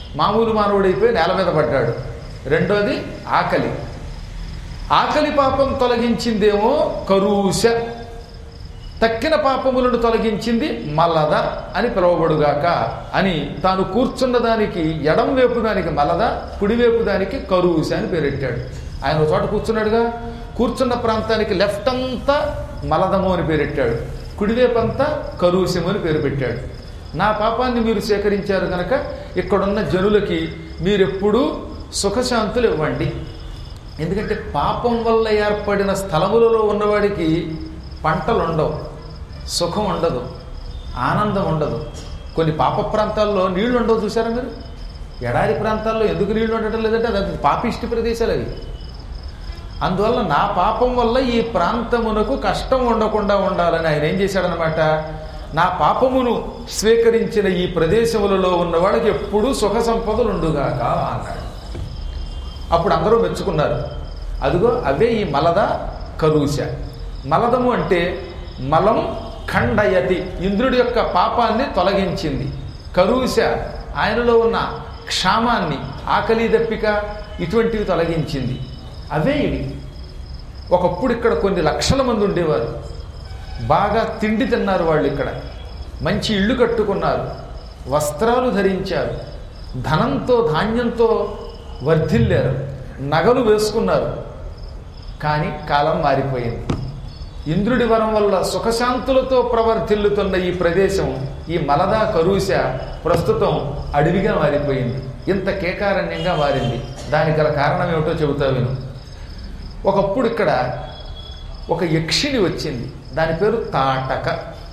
మామూలు మానవుడైపోయి నేల మీద పడ్డాడు. రెండోది ఆకలి. ఆకలి పాపం తొలగించిందేమో కరూష, తక్కిన పాపములను తొలగించింది మలద అని పిలువబడుగాక అని తాను కూర్చున్న దానికి ఎడం వైపు దానికి మలద, కుడివైపు దానికి కరూష అని పేరెట్టాడు. ఆయన ఒక చోట కూర్చున్నాడుగా, కూర్చున్న ప్రాంతానికి లెఫ్ట్ అంతా మలదము అని పేరెట్టాడు, కుడివైపు అంతా కరూషము అని పేరు పెట్టాడు. నా పాపాన్ని మీరు సేకరించారు కనుక ఇక్కడున్న జనులకి మీరెప్పుడూ సుఖశాంతులు ఇవ్వండి. ఎందుకంటే పాపం వల్ల ఏర్పడిన స్థలములలో ఉన్నవాడికి పంటలు ఉండవు, సుఖం ఉండదు, ఆనందం ఉండదు. కొన్ని పాప ప్రాంతాల్లో నీళ్లు ఉండవు, చూసారా మీరు? ఎడారి ప్రాంతాల్లో ఎందుకు నీళ్లు ఉండటం లేదంటే అది పాపిష్టి ప్రదేశాలు అవి. అందువల్ల నా పాపం వల్ల ఈ ప్రాంతమునకు కష్టం ఉండకుండా ఉండాలని ఆయన ఏం చేశాడనమాట, నా పాపమును స్వీకరించిన ఈ ప్రదేశములలో ఉన్న వాళ్ళకి ఎప్పుడూ సుఖ సంపదలు ఉండుగాక అన్నాడు. అప్పుడు అందరూ మెచ్చుకున్నారు. అదిగో అవే ఈ మలద కరూష. మలదము అంటే మలం ఖండయతి, ఇంద్రుడి యొక్క పాపాన్ని తొలగించింది. కరూష ఆయనలో ఉన్న క్షామాన్ని, ఆకలి దప్పిక ఇటువంటివి తొలగించింది. అవే ఇవి. ఒకప్పుడు ఇక్కడ కొన్ని లక్షల మంది ఉండేవారు, బాగా తిండి తిన్నారు వాళ్ళు, ఇక్కడ మంచి ఇళ్ళు కట్టుకున్నారు, వస్త్రాలు ధరించారు, ధనంతో ధాన్యంతో వర్ధిల్లారు, నగలు వేసుకున్నారు. కానీ కాలం మారిపోయింది. ఇంద్రుడి వరం వల్ల సుఖశాంతులతో ప్రవర్తిల్లుతున్న ఈ ప్రదేశం, ఈ మలదా కరూష ప్రస్తుతం అడవిగా మారిపోయింది, ఇంత కేకారణ్యంగా మారింది. దానికి గల కారణం ఏమిటో చెబుతా విను. ఒకప్పుడు ఇక్కడ ఒక యక్షిణి వచ్చింది, దాని పేరు తాటక.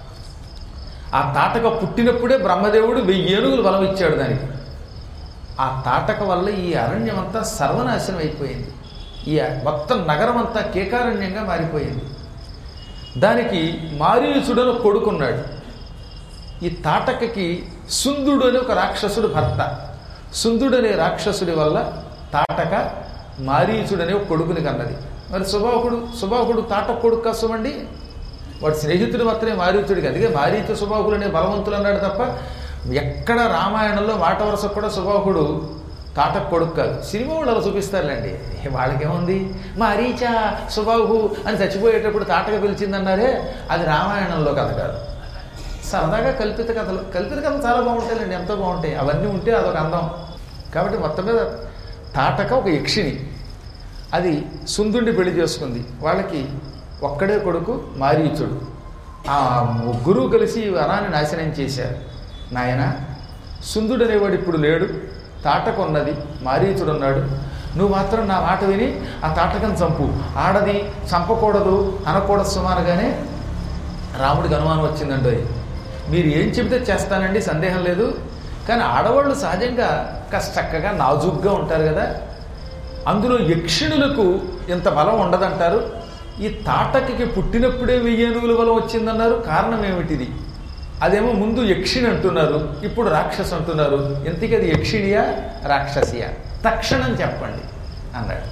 ఆ తాటక పుట్టినప్పుడే బ్రహ్మదేవుడు వెయ్యి ఏనుగులు బలం ఇచ్చాడు దానికి. ఆ తాటక వల్ల ఈ అరణ్యం అంతా సర్వనాశనం అయిపోయింది, ఈ మొత్తం నగరం అంతా కేకారణ్యంగా మారిపోయింది. దానికి మారీచుడను కొడుకున్నాడు. ఈ తాటకకి సుందుడు అనే ఒక రాక్షసుడు భర్త. సుందుడు అనే రాక్షసుడి వల్ల తాటక మారీచుడనే ఒక కొడుకుని కన్నది. మరి సుబాహుడు సుబాహుడు తాటక కొడుకు కసమండి, వాడు స్నేహితుడు మాత్రమే మారీచుడికి. అందుకే మారీచ సుబాహులు అనే బలవంతులు అన్నాడు తప్ప ఎక్కడ రామాయణంలో మాట వరుసకు కూడా సుబాహుడు తాటక కొడుకు కాదు. సినిమా వాళ్ళు అలా చూపిస్తారులేండి, వాళ్ళకేముంది, మారీచ సుబాహు అని చచ్చిపోయేటప్పుడు తాటక పిలిచిందన్నారే, అది రామాయణంలో కథ కాదు. సరదాగా కల్పిత కథలు, కల్పిత కథలు చాలా బాగుంటాయండి, ఎంతో బాగుంటాయి. అవన్నీ ఉంటే అదొక అందం. కాబట్టి మొత్తం మీద తాటక ఒక యక్షిణి, అది సుందుడిని పెళ్లి చేసుకుంది. వాళ్ళకి ఒక్కడే కొడుకు మారీచుడు. ఆ ముగ్గురు కలిసి వనాన్ని నాశనం చేశారు. నాయన, సుందుడు అనేవాడు ఇప్పుడు లేడు, తాటక ఉన్నది, మారీచుడు ఉన్నాడు. నువ్వు మాత్రం నా మాట విని ఆ తాటకను చంపు. ఆడది చంపకూడదు అనకూడదు సుమారుగానే రాముడికి అనుమానం వచ్చిందండి. మీరు ఏం చెబితే చేస్తానండి, సందేహం లేదు. కానీ ఆడవాళ్ళు సహజంగా కాస్త చక్కగా నాజుగ్గా ఉంటారు కదా, అందులో యక్షిణులకు ఇంత బలం ఉండదంటారు. ఈ తాటకకి పుట్టినప్పుడే వెయ్యి ఏనుగుల బలం వచ్చిందన్నారు. కారణం ఏమిటిది? అదేమో ముందు యక్షిణి అంటున్నారు, ఇప్పుడు రాక్షసు అంటున్నారు. ఇంతకీ అది యక్షిణియా రాక్షసియా? తక్షణం చెప్పండి అన్నాడు.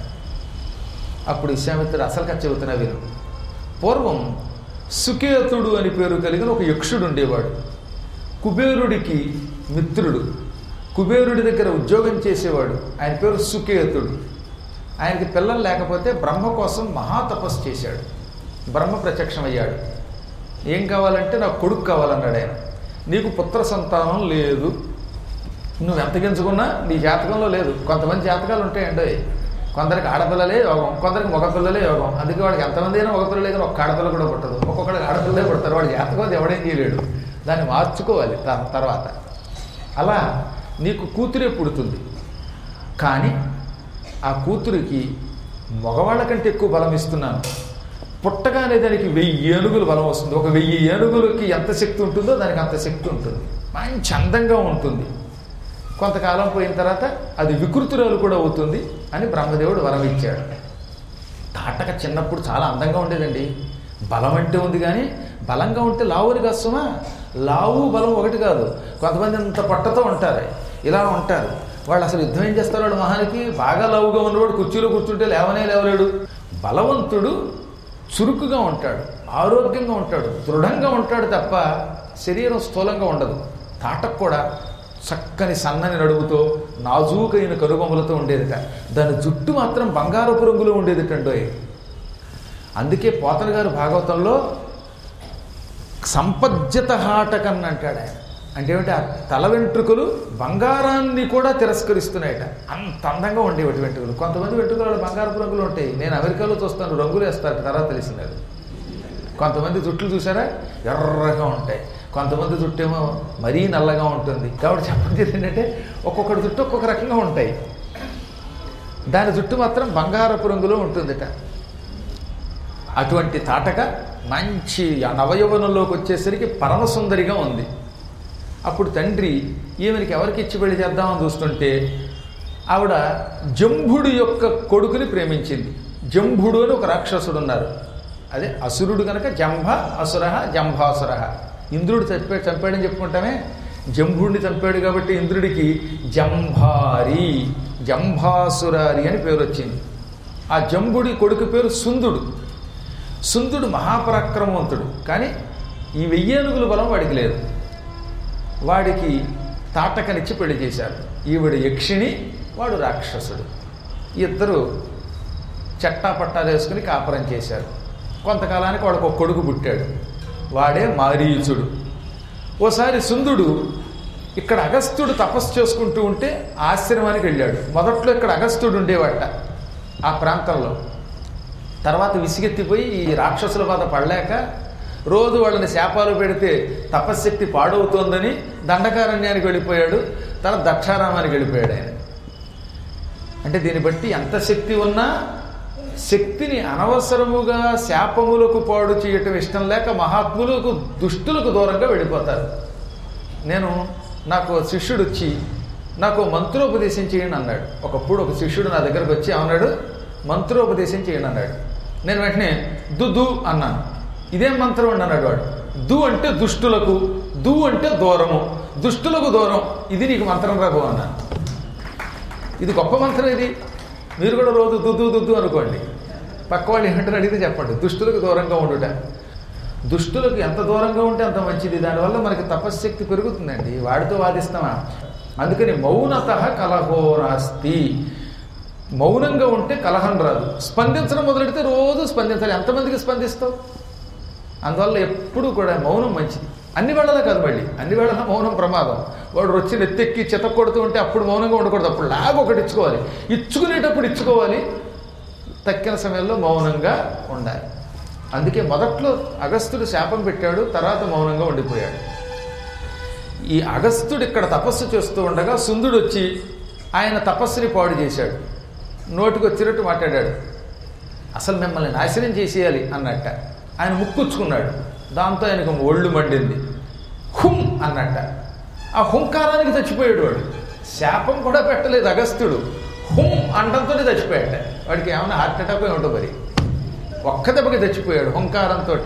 అప్పుడు విశ్వామిత్రుడు అసలు కథ చెబుతున్నా విను. పూర్వం సుకేతుడు అని పేరు కలిగిన ఒక యక్షుడు ఉండేవాడు. కుబేరుడికి మిత్రుడు, కుబేరుడి దగ్గర ఉద్యోగం చేసేవాడు. ఆయన పేరు సుకేతుడు. ఆయనకి పిల్లలు లేకపోతే బ్రహ్మ కోసం మహాతపస్సు చేశాడు. బ్రహ్మ ప్రత్యక్షమయ్యాడు. ఏం కావాలంటే నాకు కొడుకు కావాలన్నాడు ఆయన. నీకు పుత్ర సంతానం లేదు, నువ్వు ఎంత గించుకున్నా నీ జాతకంలో లేదు. కొంతమంది జాతకాలు ఉంటాయండి, కొందరికి ఆడపిల్లలే యోగం, కొందరికి మగపిల్లలే యోగం. అందుకే వాడికి ఎంతమంది అయినా మగపిల్లలే కానీ ఒక్క ఆడపిల్ల కూడా పుట్టదు. ఒక్కొక్కడికి ఆడపిల్లలే పుడతారు. వాడి జాతకం ఎవడేం చేయలేడు, దాన్ని మార్చుకోవాలి తర్వాత. అలా నీకు కూతురే పుడుతుంది, కానీ ఆ కూతురికి మగవాళ్ళ కంటే ఎక్కువ బలం ఇస్తున్నాను. పుట్టగానే దానికి వెయ్యి ఏనుగులు బలం వస్తుంది. ఒక వెయ్యి ఏనుగులకి ఎంత శక్తి ఉంటుందో దానికి అంత శక్తి ఉంటుంది, మంచి అందంగా ఉంటుంది. కొంతకాలం పోయిన తర్వాత అది వికృతురాలు కూడా అవుతుంది అని బ్రహ్మదేవుడు వరం ఇచ్చాడు. తాటక చిన్నప్పుడు చాలా అందంగా ఉండేదండి. బలం అంటే ఉంది కానీ బలంగా ఉంటే లావుని కష్టమా? లావు బలం ఒకటి కాదు. కొంతమంది అంత పొట్టతో ఉంటారు, ఇలా ఉంటారు. వాళ్ళు అసలు యుద్ధం ఏం చేస్తారు? వాడు మహానికి బాగా లావుగా ఉన్నవాడు కుర్చీలో కూర్చుంటే లేవనే లేవలేడు. బలవంతుడు చురుకుగా ఉంటాడు, ఆరోగ్యంగా ఉంటాడు, దృఢంగా ఉంటాడు తప్ప శరీరం స్థూలంగా ఉండదు. తాటకు కూడా చక్కని సన్నని నడుముతో నాజూకైన కనుబొమ్మలతో ఉండేదిట. దాని జుట్టు మాత్రం బంగారపు రంగులో ఉండేదిటండోయ్. అందుకే పోతన గారు భాగవతంలో సంపజ్జత హాటకన్ అంటాడు ఆయన. అంటే ఏమిటి, ఆ తల వెంట్రుకలు బంగారాన్ని కూడా తిరస్కరిస్తున్నాయట. అంత అందంగా ఉండేవి వెంట్రుకలు. కొంతమంది వెంట్రుకలు బంగారపు రంగులు ఉంటాయి. నేను అమెరికాలో చూస్తాను, రంగులు వేస్తారు, తర్వాత తెలిసింది అది. కొంతమంది జుట్లు చూసారా ఎర్రగా ఉంటాయి, కొంతమంది జుట్టు ఏమో మరీ నల్లగా ఉంటుంది. కాబట్టి చెప్పేది ఏంటంటే ఒక్కొక్కటి జుట్టు ఒక్కొక్క రకంగా ఉంటాయి. దాని జుట్టు మాత్రం బంగారపు రంగులో ఉంటుందిట. అటువంటి తాటక మంచి నవయవనంలోకి వచ్చేసరికి పరమసుందరిగా ఉంది. అప్పుడు తండ్రి ఈమెనికి ఎవరికి ఇచ్చి పెళ్లి చేద్దామని చూస్తుంటే ఆవిడ జంభుడు యొక్క కొడుకుని ప్రేమించింది. జంభుడు అని ఒక రాక్షసుడు ఉన్నారు. అదే అసురుడు కనుక జంభ అసుర జంభాసుర. ఇంద్రుడు చంపా చంపాడని చెప్పుకుంటామే, జంభుడిని చంపాడు కాబట్టి ఇంద్రుడికి జంభారి జంభాసురారి అని పేరు వచ్చింది. ఆ జంభుడి కొడుకు పేరు సుందుడు. సుందుడు మహాపరాక్రమవంతుడు, కానీ ఈ వెయ్యేనుగుల బలం వాడికి లేదు. వాడికి తాటకనిచ్చి పెళ్లి చేశారు. ఈవిడ యక్షిణి, వాడు రాక్షసుడు. ఇద్దరు చట్టా పట్టాలు వేసుకుని కాపురం చేశారు. కొంతకాలానికి వాడికి ఒక కొడుకు పుట్టాడు. వాడే మారీచుడు. ఓసారి సుందుడు ఇక్కడ అగస్త్యుడు తపస్సు చేసుకుంటూ ఉంటే ఆశ్రమానికి వెళ్ళాడు. మొదట్లో ఇక్కడ అగస్త్యుడు ఉండేవాట ఆ ప్రాంతంలో. తర్వాత విసిగెత్తిపోయి ఈ రాక్షసుల బాధ పడలేక రోజు వాళ్ళని శాపాలు పెడితే తపశ్శక్తి పాడవుతోందని దండకారణ్యానికి వెళ్ళిపోయాడు. తర్వాత దక్షారామానికి వెళ్ళిపోయాడు ఆయన. అంటే దీన్ని బట్టి ఎంత శక్తి ఉన్నా శక్తిని అనవసరముగా శాపములకు పాడు చేయటం ఇష్టం లేక మహాత్ములకు దుష్టులకు దూరంగా వెళ్ళిపోతారు. నేను నాకు శిష్యుడు వచ్చి నాకు మంత్రోపదేశం చేయండి అన్నాడు. ఒకప్పుడు ఒక శిష్యుడు నా దగ్గరకు వచ్చి అన్నాడు, మంత్రోపదేశం చేయండి అన్నాడు. నేను వెంటనే దు దు అన్నాను. ఇదేం మంత్రం అండి అన్నాడు వాడు. దు అంటే దుష్టులకు, దు అంటే దూరము, దుష్టులకు దూరం, ఇది నీకు మంత్రం రాబో అన్నాను. ఇది గొప్ప మంత్రం. ఇది మీరు కూడా రోజు దుద్దు దుద్దు అనుకోండి. పక్క వాళ్ళు ఏమంటారు అడిగితే చెప్పండి. దుష్టులకు దూరంగా ఉండుట. దుష్టులకు ఎంత దూరంగా ఉంటే అంత మంచిది. దానివల్ల మనకి తపశ్శక్తి పెరుగుతుందండి. వాడితో వాదిస్తామా? అందుకని మౌనత కలహో నాస్తి. మౌనంగా ఉంటే కలహం రాదు. స్పందించడం మొదలెడితే రోజు స్పందించాలి. ఎంతమందికి స్పందిస్తావు? అందువల్ల ఎప్పుడూ కూడా మౌనం మంచిది. అన్ని వేళలా కాదు, మళ్ళీ అన్ని వేళలా మౌనం ప్రమాదం. వాడు వచ్చి నెత్తెక్కి చెత్త కొడుతూ ఉంటే అప్పుడు మౌనంగా ఉండకూడదు. అప్పుడు లాగా ఒకటి ఇచ్చుకోవాలి. ఇచ్చుకునేటప్పుడు ఇచ్చుకోవాలి, తక్కిన సమయంలో మౌనంగా ఉండాలి. అందుకే మొదట్లో అగస్త్యుడు శాపం పెట్టాడు, తర్వాత మౌనంగా ఉండిపోయాడు. ఈ అగస్త్యుడు ఇక్కడ తపస్సు చేస్తూ ఉండగా సుందుడు వచ్చి ఆయన తపస్సుని పాడు చేశాడు. నోటికి వచ్చినట్టు మాట్లాడాడు. అసలు మిమ్మల్ని నాశనం చేసేయాలి అన్నట్ట. ఆయన ముక్కుచ్చుకున్నాడు. దాంతో ఆయనకు ఒళ్ళు మండింది. హుం అన్నట్ట. ఆ హుంకారానికి చచ్చిపోయాడు వాడు. శాపం కూడా పెట్టలేదు అగస్త్యుడు, హుం అండంతోనే చచ్చిపోయాట. వాడికి ఏమైనా హార్ట్ అటాక్ ఏమిటో మరి. ఒక్క దెబ్బకి చచ్చిపోయాడు హుంకారంతో.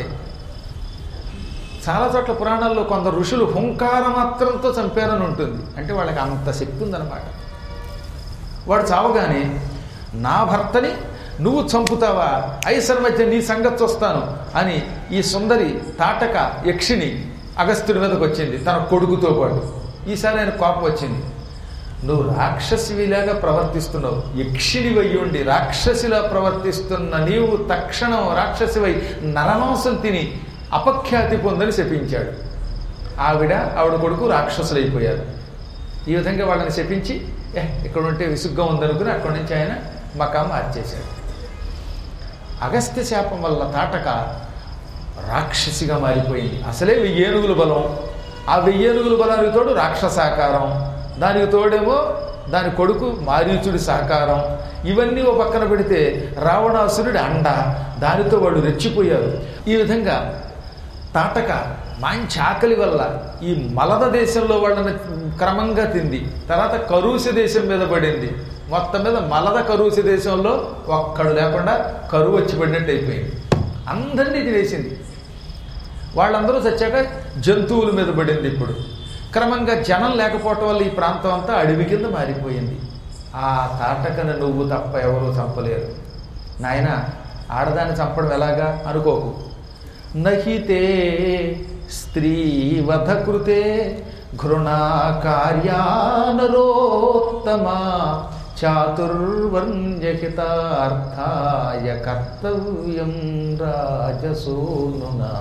చాలా చోట్ల పురాణాల్లో కొందరు ఋషులు హుంకార మాత్రంతో చంపారని ఉంటుంది. అంటే వాళ్ళకి అంత శక్తి ఉందన్నమాట. వాడు చావగానే నా భర్తని నువ్వు చంపుతావా, ఐసర్ మధ్య నీ సంగతి చూస్తాను అని ఈ సుందరి తాటక యక్షిణి అగస్త్యుడి మీదకి వచ్చింది తన కొడుకుతో పాటు. ఈసారి ఆయన కోపం వచ్చింది. నువ్వు రాక్షసిలాగా ప్రవర్తిస్తున్నావు, యక్షిణి వయ్యుండి రాక్షసిలా ప్రవర్తిస్తున్న నీవు తక్షణం రాక్షసివై నరమాంసం తిని అపఖ్యాతి పొందని శపించాడు. ఆవిడ ఆవిడ కొడుకు రాక్షసులైపోయారు. ఈ విధంగా వాళ్ళని శపించి ఏ ఇక్కడ ఉంటే విసుగ్గా ఉందనుకుని అక్కడి నుంచి ఆయన మకా మార్చేశాడు. అగస్త్య శాపం వల్ల తాటక రాక్షసిగా మారిపోయింది. అసలే వెయ్యేనుగుల బలం, ఆ వెయ్యేనుగుల బలానికి తోడు రాక్షసాకారం, దానికి తోడేమో దాని కొడుకు మారీచుడి సహకారం. ఇవన్నీ ఓ పక్కన పెడితే రావణాసురుడి అండ, దానితో వాళ్ళు రెచ్చిపోయారు. ఈ విధంగా తాటక మంచి ఆకలి వల్ల ఈ మలద దేశంలో వాళ్ళని క్రమంగా తింది. తర్వాత కరూసి దేశం మీద పడింది. మొత్తం మీద మలద కరూసి దేశంలో ఒక్కడు లేకుండా కరువు వచ్చి పడినట్టు అయిపోయింది. అందరినీ తినేసింది. వాళ్ళందరూ చచ్చాక జంతువుల మీద పడింది. ఇప్పుడు క్రమంగా జనం లేకపోవటం వల్ల ఈ ప్రాంతం అంతా అడవి కింద మారిపోయింది. ఆ తాటకను నువ్వు తప్ప ఎవరూ చంపలేరు. నాయన, ఆడదాన్ని చంపడం ఎలాగా అనుకోకు. నహితే స్త్రీ వధకృతే ఘృణా కార్యానరోత్తమా చాతుర్వర్ణ్యహితార్థాయ కర్తవ్యం రాజసూనునా.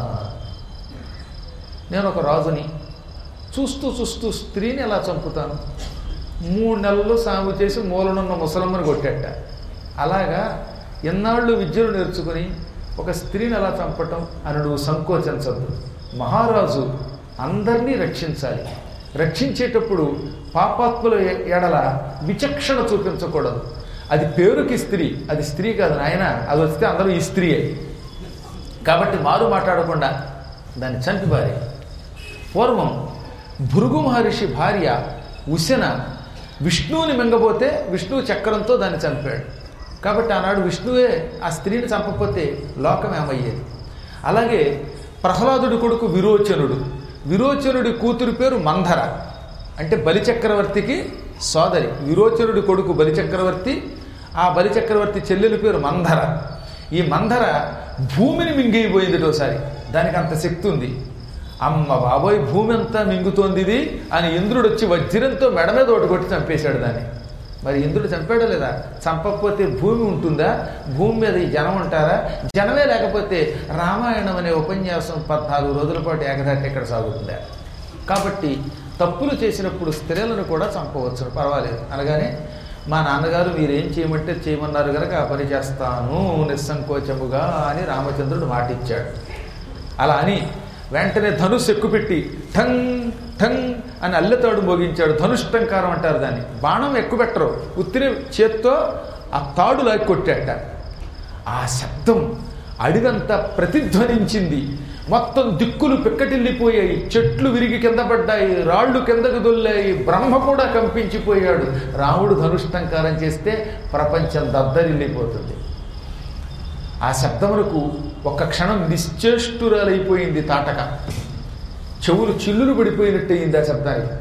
నేను ఒక రాజుని, చూస్తూ చూస్తూ స్త్రీని ఎలా చంపుతాను? మూడు నెలలు సాగు చేసి మూలనున్న ముసలమ్మని కొట్టేట. అలాగా ఎన్నాళ్ళు విద్యలు నేర్చుకుని ఒక స్త్రీని ఎలా చంపటం అని నువ్వు సంకోచించద్దు. మహారాజు అందరినీ రక్షించాలి. రక్షించేటప్పుడు పాపాత్ముల ఎడల విచక్షణ చూపించకూడదు. అది పేరుకి స్త్రీ, అది స్త్రీ కాదు నాయన, అది వస్తే అందరూ ఈ స్త్రీయే. కాబట్టి మారు మాట్లాడకుండా దాన్ని చంపిపారి. పూర్వం భృగు మహర్షి భార్య ఉశన విష్ణువుని మింగబోతే విష్ణువు చక్రంతో దాన్ని చంపాడు. కాబట్టి ఆనాడు విష్ణువే ఆ స్త్రీని చంపకపోతే లోకం ఏమయ్యేది. అలాగే ప్రహ్లాదుడి కొడుకు విరోచనుడు, విరోచనుడి కూతురు పేరు మంధర, అంటే బలిచక్రవర్తికి సోదరి. విరోచనుడి కొడుకు బలిచక్రవర్తి, ఆ బలిచక్రవర్తి చెల్లెలి పేరు మంధర. ఈ మంధర భూమిని మింగిపోయింది ఒకసారి. దానికి అంత శక్తి ఉంది. అమ్మ బాబోయ్, భూమి అంతా మింగుతోంది ఇది అని ఇంద్రుడు వచ్చి వజ్రంతో మెడ మీద ఒకటి కొట్టి చంపేశాడు దాన్ని. మరి ఇంద్రుడు చంపాడా లేదా? చంపకపోతే భూమి ఉంటుందా? భూమి మీద ఈ జనం ఉంటారా? జనమే లేకపోతే రామాయణం అనే ఉపన్యాసం పద్నాలుగు రోజుల పాటు ఏకదాటి ఇక్కడ సాగుతుందా? కాబట్టి తప్పులు చేసినప్పుడు స్త్రీలను కూడా చంపవచ్చు, పర్వాలేదు అనగానే మా నాన్నగారు మీరేం చేయమంటే చేయమన్నారు కనుక ఆ పని చేస్తాను నిస్సంకోచముగా అని రామచంద్రుడు మాటిచ్చాడు. అలా అని వెంటనే ధనుస్సు ఎక్కుపెట్టి ఠంగ్ ఠంగ్ అని అల్లెతాడు మోగించాడు. ధనుష్టంకారం అంటారు దాన్ని. బాణం ఎక్కుపెట్టరు, ఉత్తిరి చేత్తో ఆ తాడు లాగి కొట్టాట. ఆ శబ్దం అడిగంతా ప్రతిధ్వనించింది. మొత్తం దిక్కులు పిక్కటిల్లిపోయాయి, చెట్లు విరిగి కింద పడ్డాయి, రాళ్ళు కిందకు దొల్లాయి, బ్రహ్మ కూడా కంపించిపోయాడు. రాముడు ధనుష్టంకారం చేస్తే ప్రపంచం దద్దరిల్లిపోతుంది. ఆ శబ్దములకు ఒక్క క్షణం నిశ్చేష్టురాలైపోయింది తాటక. చెవులు చిల్లులు పడిపోయినట్టయింది ఆ శబ్దానికి.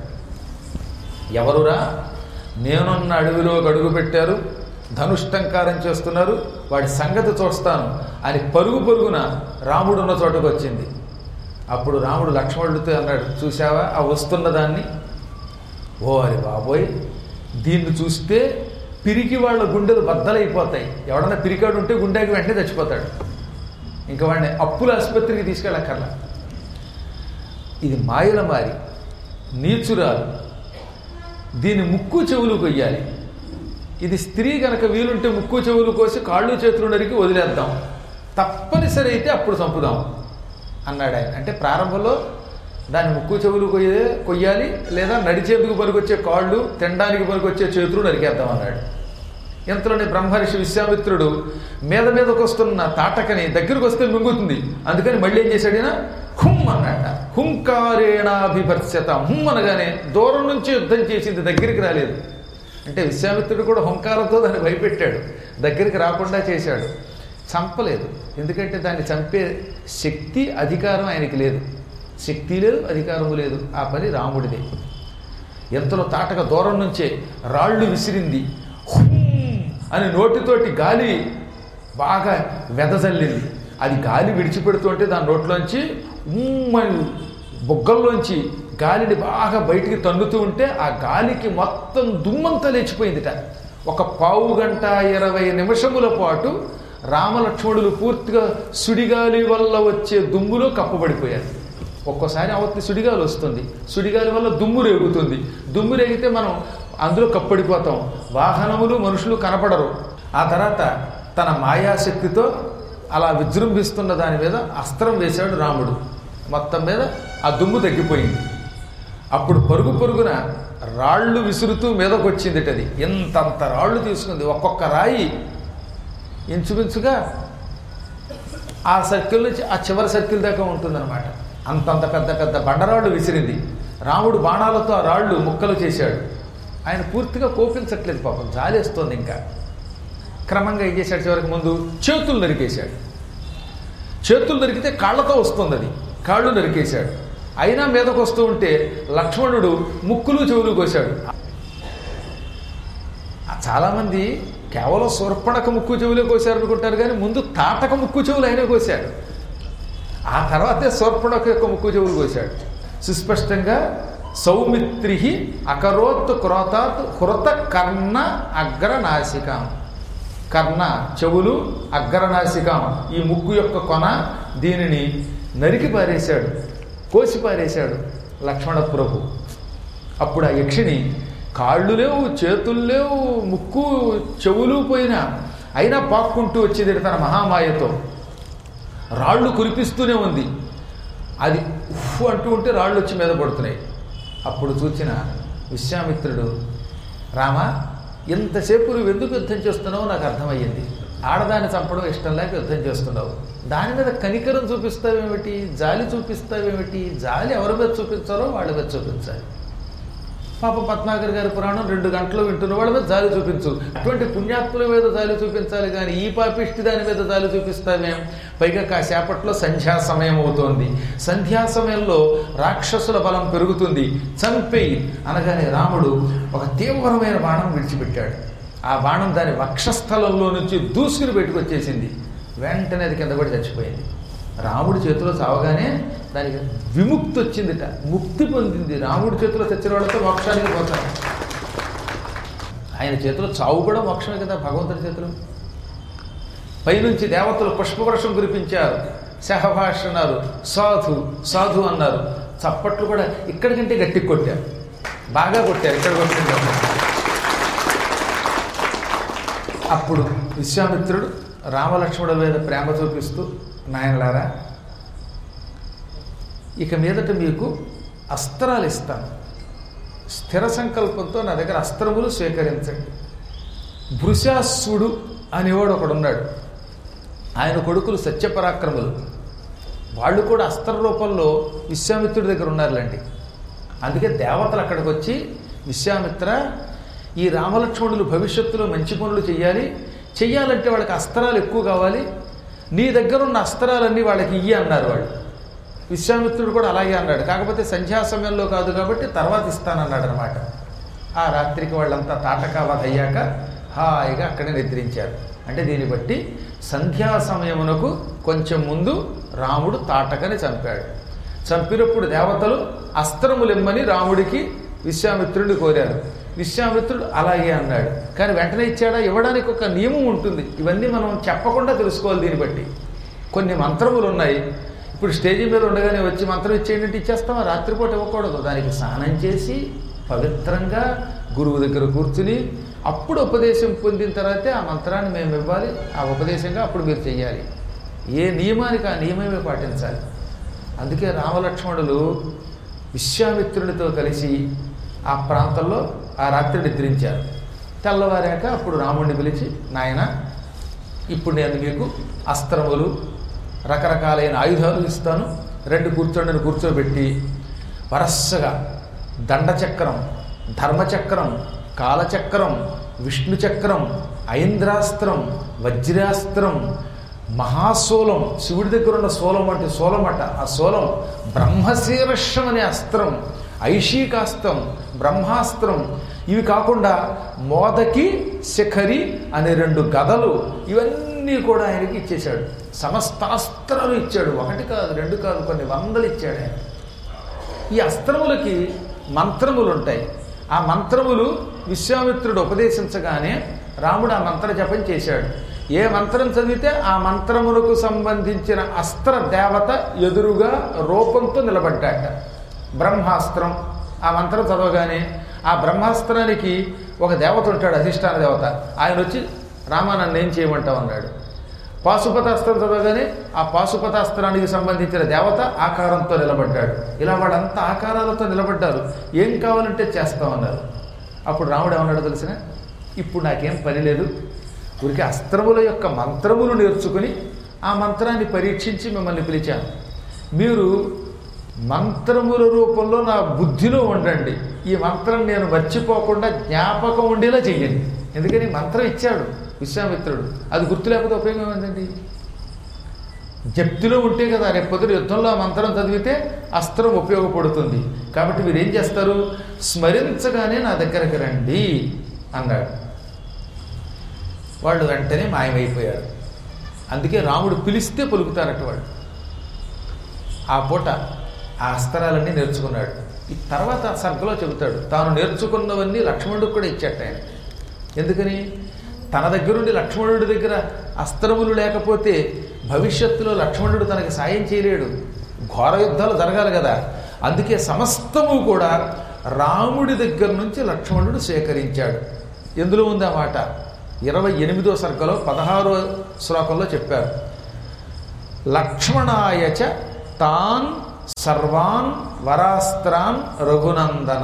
ఎవరురా? నేనున్న అడవిలో అడుగు పెట్టారు, ధనుష్టంకారం చేస్తున్నారు, వాడి సంగతి చూస్తాను అని పరుగు పరుగున రాముడున్న చోటకు వచ్చింది. అప్పుడు రాముడు లక్ష్మణుడితో అన్నాడు, చూసావా ఆ వస్తున్న దాన్ని? ఓ అరే బాబోయ్, దీన్ని చూస్తే పిరికి వాళ్ళ గుండెలు బద్దలైపోతాయి. ఎవడన్నా పిరికాడు ఉంటే గుండెకి వెంటనే చచ్చిపోతాడు. ఇంకా వాడిని అప్పుల ఆసుపత్రికి తీసుకెళ్ళక్కర్లా. ఇది మాయల మారి నీచురాలు, దీని ముక్కు చెవులు కొయ్యాలి. ఇది స్త్రీ కనుక వీలుంటే ముక్కు చెవులు కోసి కాళ్ళు చేతులు నరికి వదిలేద్దాం, తప్పనిసరి అయితే అప్పుడు చంపుదాం అన్నాడు ఆయన. అంటే ప్రారంభంలో దాని ముక్కు చెవులు కొయ్యే కొయ్యాలి, లేదా నడిచేందుకు పనికొచ్చే కాళ్ళు, తినడానికి పనికొచ్చే చేతులు నరికేద్దాం అన్నాడు. ఇంతలోనే బ్రహ్మర్షి విశ్వామిత్రుడు మీద మీదకు వస్తున్న తాటకని దగ్గరకు వస్తే మింగుతుంది, అందుకని మళ్ళీ ఏం చేశాడినా హుమ్ అన్నట. హుంకారేణాభిభర్స్యత. హుమ్ అనగానే దూరం నుంచి యుద్ధం చేసింది, దగ్గరికి రాలేదు. అంటే విశ్వామిత్రుడు కూడా హుంకారంతో దాన్ని భయపెట్టాడు, దగ్గరికి రాకుండా చేశాడు. చంపలేదు, ఎందుకంటే దాన్ని చంపే శక్తి అధికారం ఆయనకి లేదు. శక్తి లేదు, అధికారము లేదు. ఆ పని రాముడిదే. ఎంతలో తాటక దూరం నుంచే రాళ్ళు విసిరింది. హుమ్ అని నోటితోటి గాలి బాగా వెదజల్లింది. అది గాలి విడిచిపెడుతుంటే దాని నోట్లోంచి ఉమ్మని బొగ్గల్లోంచి గాలిని బాగా బయటికి తన్నుతూ ఉంటే ఆ గాలికి మొత్తం దుమ్మంతా లేచిపోయిందిట. ఒక పావు గంట ఇరవై నిమిషముల పాటు రామలక్ష్మణులు పూర్తిగా సుడిగాలి వల్ల వచ్చే దుమ్ములో కప్పబడిపోయారు. ఒక్కోసారి అవత్తి సుడిగాలి వస్తుంది, సుడిగాలి వల్ల దుమ్ము రేగుతుంది. దుమ్ము రేగితే మనం అందులో కప్పడిపోతాం, వాహనములు మనుషులు కనపడరు. ఆ తర్వాత తన మాయాశక్తితో అలా విజృంభిస్తున్న దాని మీద అస్త్రం వేశాడు రాముడు. మొత్తం మీద ఆ దుమ్ము తగ్గిపోయింది. అప్పుడు పరుగు పరుగున రాళ్ళు విసురుతూ మీదకు వచ్చింది. అది ఎంతంత రాళ్ళు తీసుకుంది. ఒక్కొక్క రాయి ఇంచుమించుగా ఆ సర్కిల్ నుంచి ఆ చివరి సర్కిల్ దాకా ఉంటుందన్నమాట. అంతంత పెద్ద పెద్ద బండరాళ్ళు విసిరింది. రాముడు బాణాలతో ఆ రాళ్ళు ముక్కలు చేశాడు. ఆయన పూర్తిగా కోపించట్లేదు, పాపం జాలేస్తోంది. ఇంకా క్రమంగా ఏం చేశాడు, చివరికి ముందు చేతులు నరికేశాడు. చేతులు నరికితే కాళ్ళతో వస్తుంది, అది కాళ్ళు నరికేశాడు. అయినా మీదకు వస్తూ ఉంటే లక్ష్మణుడు ముక్కులు చెవులు కోశాడు. చాలామంది కేవలం శూర్పణఖ ముక్కు చెవులే కోశారు అనుకుంటారు, కానీ ముందు తాటక ముక్కు చెవులు అయినా కోశాడు. ఆ తర్వాతే శూర్పణఖ యొక్క ముక్కు చెవులు కోశాడు. సుస్పష్టంగా సౌమిత్రి అకరోత్ క్రోతాత్ హృత కర్ణ అగ్రనాసికాం. కర్ణ చెవులు, అగ్రనాసికాం ఈ ముక్కు యొక్క కొన, దీనిని నరికి పారేశాడు, కోసి పారేశాడు లక్ష్మణ ప్రభు. అప్పుడు ఆ యక్షిణి కాళ్ళు లేవు, చేతులు లేవు, ముక్కు చెవులు పోయినా అయినా పాక్కుంటూ వచ్చేది తన మహామాయతో. రాళ్ళు కురిపిస్తూనే ఉంది. అది ఉఫ్ అంటూ ఉంటే రాళ్ళు వచ్చి మీద పడుతున్నాయి. అప్పుడు చూచిన విశ్వామిత్రుడు, రామా ఇంతసేపు నువ్వు ఎందుకు యుద్ధం చేస్తున్నావో నాకు అర్థమయ్యింది. ఆడదాన్ని చంపడం ఇష్టం లేక యుద్ధం చేస్తున్నావు. దాని మీద కనికరం చూపిస్తావేమిటి, జాలి చూపిస్తావేమిటి? జాలి ఎవరి మీద చూపించాలో వాళ్ళ మీద చూపించాలి. పాప పద్మాకర్ గారి పురాణం రెండు గంటలు వింటున్న వాళ్ళ మీద జాలి చూపించు. అటువంటి పుణ్యాత్ముల మీద జాలి చూపించాలి కానీ ఈ పాపిష్టి దాని మీద జాలి చూపిస్తామేం? పైగా కాసేపట్లో సంధ్యా సమయం అవుతోంది. సంధ్యా సమయంలో రాక్షసుల బలం పెరుగుతుంది. చంపేయి అనగానే రాముడు ఒక తీవ్రమైన బాణం విడిచిపెట్టాడు. ఆ బాణం దాని వక్షస్థలంలో నుంచి దూసుకుని పెట్టుకొచ్చేసింది. వెంటనే అది కింద పడి చచ్చిపోయింది. రాముడి చేతిలో చావగానే దానికి విముక్తి వచ్చిందిట, ముక్తి పొందింది. రాముడి చేతిలో చచ్చిన వాళ్ళతో మోక్షానికి పోతారు. ఆయన చేతిలో చావు కూడా మోక్షమే కదా భగవంతుడి చేతిలో. పైనుంచి దేవతలు పుష్పవర్షం కురిపించారు, శహభాష్ అన్నారు, సాధు సాధు అన్నారు. చప్పట్లు కూడా ఇక్కడికంటే గట్టి కొట్టారు, బాగా కొట్టారు, ఇక్కడ కొట్టారు. అప్పుడు విశ్వామిత్రుడు రామలక్ష్మణుల మీద ప్రేమ చూపిస్తూ, నాయనలారా ఇక మీదట మీకు అస్త్రాలు ఇస్తాను, స్థిర సంకల్పంతో నా దగ్గర అస్త్రములు స్వీకరించండి. భృశాసుడు అనేవాడు ఒకడున్నాడు. ఆయన కొడుకులు సత్యపరాక్రములు. వాళ్ళు కూడా అస్త్ర రూపంలో విశ్వామిత్రుడి దగ్గర ఉన్నారులేండి. అందుకే దేవతలు అక్కడికి వచ్చి, విశ్వామిత్ర ఈ రామలక్ష్మణులు భవిష్యత్తులో మంచి పనులు చెయ్యాలి, చెయ్యాలంటే వాళ్ళకి అస్త్రాలు ఎక్కువ కావాలి, నీ దగ్గర ఉన్న అస్త్రాలన్నీ వాళ్ళకి ఇయ్యి అన్నారు వాళ్ళు. విశ్వామిత్రుడు కూడా అలాగే అన్నాడు. కాకపోతే సంధ్యా సమయంలో కాదు కాబట్టి తర్వాత ఇస్తానన్నాడు అనమాట. ఆ రాత్రికి వాళ్ళంతా తాటకావధ అయ్యాక హాయిగా అక్కడే నిద్రించారు. అంటే దీన్ని బట్టి సంధ్యా సమయమునకు కొంచెం ముందు రాముడు తాటకని చంపాడు. చంపినప్పుడు దేవతలు అస్త్రములిమ్మని రాముడికి విశ్వామిత్రుడిని కోరారు. విశ్వామిత్రుడు అలాగే అన్నాడు. కానీ వెంటనే ఇచ్చాడా? ఇవ్వడానికి ఒక నియమం ఉంటుంది. ఇవన్నీ మనం చెప్పకుండా తెలుసుకోవాలి. దీన్ని బట్టి కొన్ని మంత్రములు ఉన్నాయి. ఇప్పుడు స్టేజీ మీద ఉండగానే వచ్చి మంత్రం ఇచ్చేయండి ఇచ్చేస్తామా? రాత్రిపూట ఇవ్వకూడదు. దానికి స్నానం చేసి పవిత్రంగా గురువు దగ్గర కూర్చుని అప్పుడు ఉపదేశం పొందిన తర్వాతే ఆ మంత్రాన్ని మేము ఇవ్వాలి. ఆ ఉపదేశంగా అప్పుడు మీరు చెయ్యాలి. ఏ నియమానికి ఆ నియమమే పాటించాలి. అందుకే రామలక్ష్మణులు విశ్వామిత్రునితో కలిసి ఆ ప్రాంతంలో ఆ రాత్రి నిద్రించారు. తెల్లవారాక అప్పుడు రాముడిని పిలిచి, నాయన ఇప్పుడు నేను మీకు అస్త్రములు రకరకాలైన ఆయుధాలు ఇస్తాను, రెండు కూర్చోండిని కూర్చోబెట్టి వరస్సగా దండచక్రం, ధర్మచక్రం, కాలచక్రం, విష్ణుచక్రం, ఐంద్రాస్త్రం, వజ్రాస్త్రం, మహాశూలం, శివుడి దగ్గర ఉన్న శూలం అంటే శూలమట. ఆ శూలం బ్రహ్మశీర్షం అనే అస్త్రం, ఐషికాస్త్రం, బ్రహ్మాస్త్రం, ఇవి కాకుండా మోదకి, శిఖరి అనే రెండు గదలు, ఇవన్నీ కూడా ఆయనకి ఇచ్చేశాడు. సమస్త అస్త్రాలు ఇచ్చాడు. ఒకటి కాదు, రెండు కాదు, కొన్ని వందలు ఇచ్చాడు ఆయన. ఈ అస్త్రములకి మంత్రములు ఉంటాయి. ఆ మంత్రములు విశ్వామిత్రుడు ఉపదేశించగానే రాముడు ఆ మంత్ర జపం చేశాడు. ఏ మంత్రం చదివితే ఆ మంత్రములకు సంబంధించిన అస్త్ర దేవత ఎదురుగా రూపంతో నిలబడ్డాట. బ్రహ్మాస్త్రం ఆ మంత్రం చదవగానే ఆ బ్రహ్మాస్త్రానికి ఒక దేవత ఉంటాడు, అధిష్టాన దేవత. ఆయన వచ్చి రామా నన్ను ఏం చేయమంటావు అన్నాడు. పాశుపతాస్త్రం చదవగానే ఆ పాశుపతాస్త్రానికి సంబంధించిన దేవత ఆకారంతో నిలబడ్డాడు. ఇలా వాళ్ళంతా ఆకారాలతో నిలబడ్డారు. ఏం కావాలంటే చేస్తామన్నారు. అప్పుడు రాముడు ఏమన్నాడు తెలిసిన, ఇప్పుడు నాకేం పని లేదు, ఊరికి అస్త్రముల యొక్క మంత్రములు నేర్చుకుని ఆ మంత్రాన్ని పరీక్షించి మిమ్మల్ని పిలిచాను. మీరు మంత్రముల రూపంలో నా బుద్ధిలో ఉండండి. ఈ మంత్రం నేను మర్చిపోకుండా జ్ఞాపకం ఉండేలా చెయ్యండి. ఎందుకని మంత్రం ఇచ్చాడు విశ్వామిత్రుడు, అది గుర్తు లేకపోతే ఉపయోగం ఏమైందండి? జప్తిలో ఉంటే కదా రేపు పొద్దున యుద్ధంలో ఆ మంత్రం చదివితే అస్త్రం ఉపయోగపడుతుంది. కాబట్టి మీరు ఏం చేస్తారు, స్మరించగానే నా దగ్గరకు రండి అన్నాడు. వాళ్ళు వెంటనే మాయమైపోయారు. అందుకే రాముడు పిలిస్తే పలుకుతారట వాళ్ళు. ఆ పూట ఆ అస్త్రాలన్నీ నేర్చుకున్నాడు. ఈ తర్వాత సర్గలో చెబుతాడు తాను నేర్చుకున్నవన్నీ లక్ష్మణుడికి కూడా ఇచ్చాట ఆయన. ఎందుకని? తన దగ్గరుండి లక్ష్మణుడి దగ్గర అస్త్రములు లేకపోతే భవిష్యత్తులో లక్ష్మణుడు తనకి సాయం చేయలేడు, ఘోర యుద్ధాలు జరగాలి కదా. అందుకే సమస్తము కూడా రాముడి దగ్గర నుంచి లక్ష్మణుడు సేకరించాడు. ఎందులో ఉంది ఆ మాట? ఇరవై ఎనిమిదో సర్గలో పదహారో శ్లోకంలో చెప్పారు. లక్ష్మణాయచ తాన్ సర్వాన్ వరాస్త్రాన్ రఘునందన.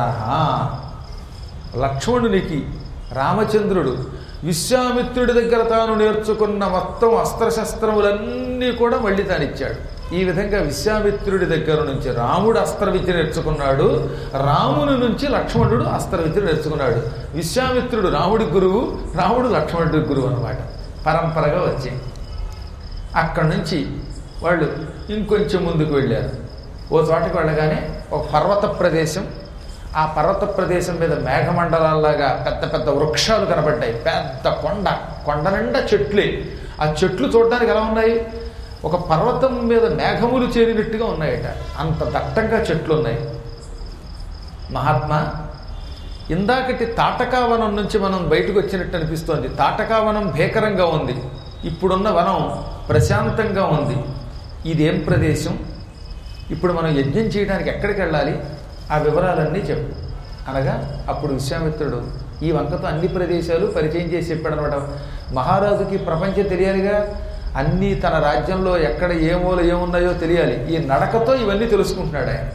లక్ష్మణునికి రామచంద్రుడు విశ్వామిత్రుడి దగ్గర తాను నేర్చుకున్న మొత్తం అస్త్రశస్త్రములన్నీ కూడా మళ్ళీ తానిచ్చాడు. ఈ విధంగా విశ్వామిత్రుడి దగ్గర నుంచి రాముడు అస్త్ర విద్య నేర్చుకున్నాడు, రాముని నుంచి లక్ష్మణుడు అస్త్ర విద్య నేర్చుకున్నాడు. విశ్వామిత్రుడు రాముడి గురువు, రాముడు లక్ష్మణుడి గురువు అన్నమాట, పరంపరగా వచ్చాయి. అక్కడి నుంచి వాళ్ళు ఇంకొంచెం ముందుకు వెళ్ళారు. ఓ చోటకి వెళ్ళగానే ఒక పర్వత ప్రదేశం, ఆ పర్వత ప్రదేశం మీద మేఘమండలాల్లాగా పెద్ద పెద్ద వృక్షాలు కనబడ్డాయి. పెద్ద కొండ, కొండ నిండా చెట్లే. ఆ చెట్లు చూడడానికి ఎలా ఉన్నాయి? ఒక పర్వతం మీద మేఘములు చేరినట్టుగా ఉన్నాయట, అంత దట్టంగా చెట్లు ఉన్నాయి. మహాత్మా, ఇందాకటి తాటకావనం నుంచి మనం బయటకు వచ్చినట్టు అనిపిస్తోంది. తాటకావనం భీకరంగా ఉంది, ఇప్పుడున్న వనం ప్రశాంతంగా ఉంది. ఇదేం ప్రదేశం? ఇప్పుడు మనం యజ్ఞం చేయడానికి ఎక్కడికి వెళ్ళాలి? ఆ వివరాలన్నీ చెప్పు అనగా అప్పుడు విశ్వామిత్రుడు ఈ వంకతో అన్ని ప్రదేశాలు పరిచయం చేసి చెప్పాడు అనమాట. మహారాజుకి ప్రపంచం తెలియాలిగా, అన్నీ తన రాజ్యంలో ఎక్కడ ఏమోలు ఏమున్నాయో తెలియాలి. ఈ నడకతో ఇవన్నీ తెలుసుకుంటున్నాడు ఆయన.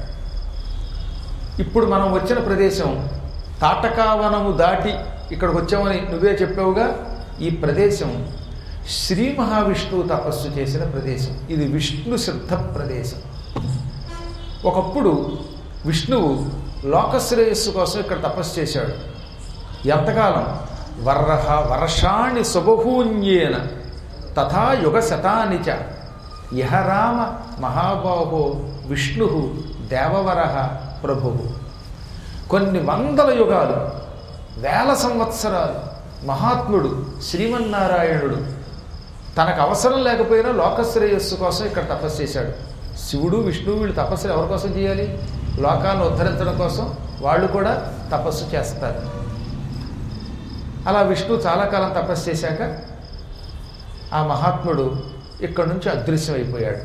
ఇప్పుడు మనం వచ్చిన ప్రదేశం తాటకావనము దాటి ఇక్కడికి వచ్చామని నువ్వే చెప్పావుగా. ఈ ప్రదేశం శ్రీ మహావిష్ణువు తపస్సు చేసిన ప్రదేశం. ఇది విష్ణు సిద్ధ ప్రదేశం. ఒకప్పుడు విష్ణువు లోకశ్రేయస్సు కోసం ఇక్కడ తపస్సు చేశాడు. ఎంతకాలం? వర్రహ వర్షాణి సుబహూన్యేన తథా యుగ శతాని చ ఇహ రామ మహాబాహో విష్ణు దేవవర ప్రభు. కొన్ని వందల యుగాలు, వేల సంవత్సరాలు మహాత్ముడు శ్రీమన్నారాయణుడు తనకు అవసరం లేకపోయినా లోకశ్రేయస్సు కోసం ఇక్కడ తపస్సు చేశాడు. శివుడు విష్ణువు వీళ్ళు తపస్సులు ఎవరి కోసం చేయాలి? లోకాలను ఉద్ధరించడం కోసం. వాళ్ళు కూడా తపస్సు చేస్తారు. అలా విష్ణువు చాలా కాలం తపస్సు చేశాక ఆ మహాత్ముడు ఇక్కడి నుంచి అదృశ్యమైపోయాడు.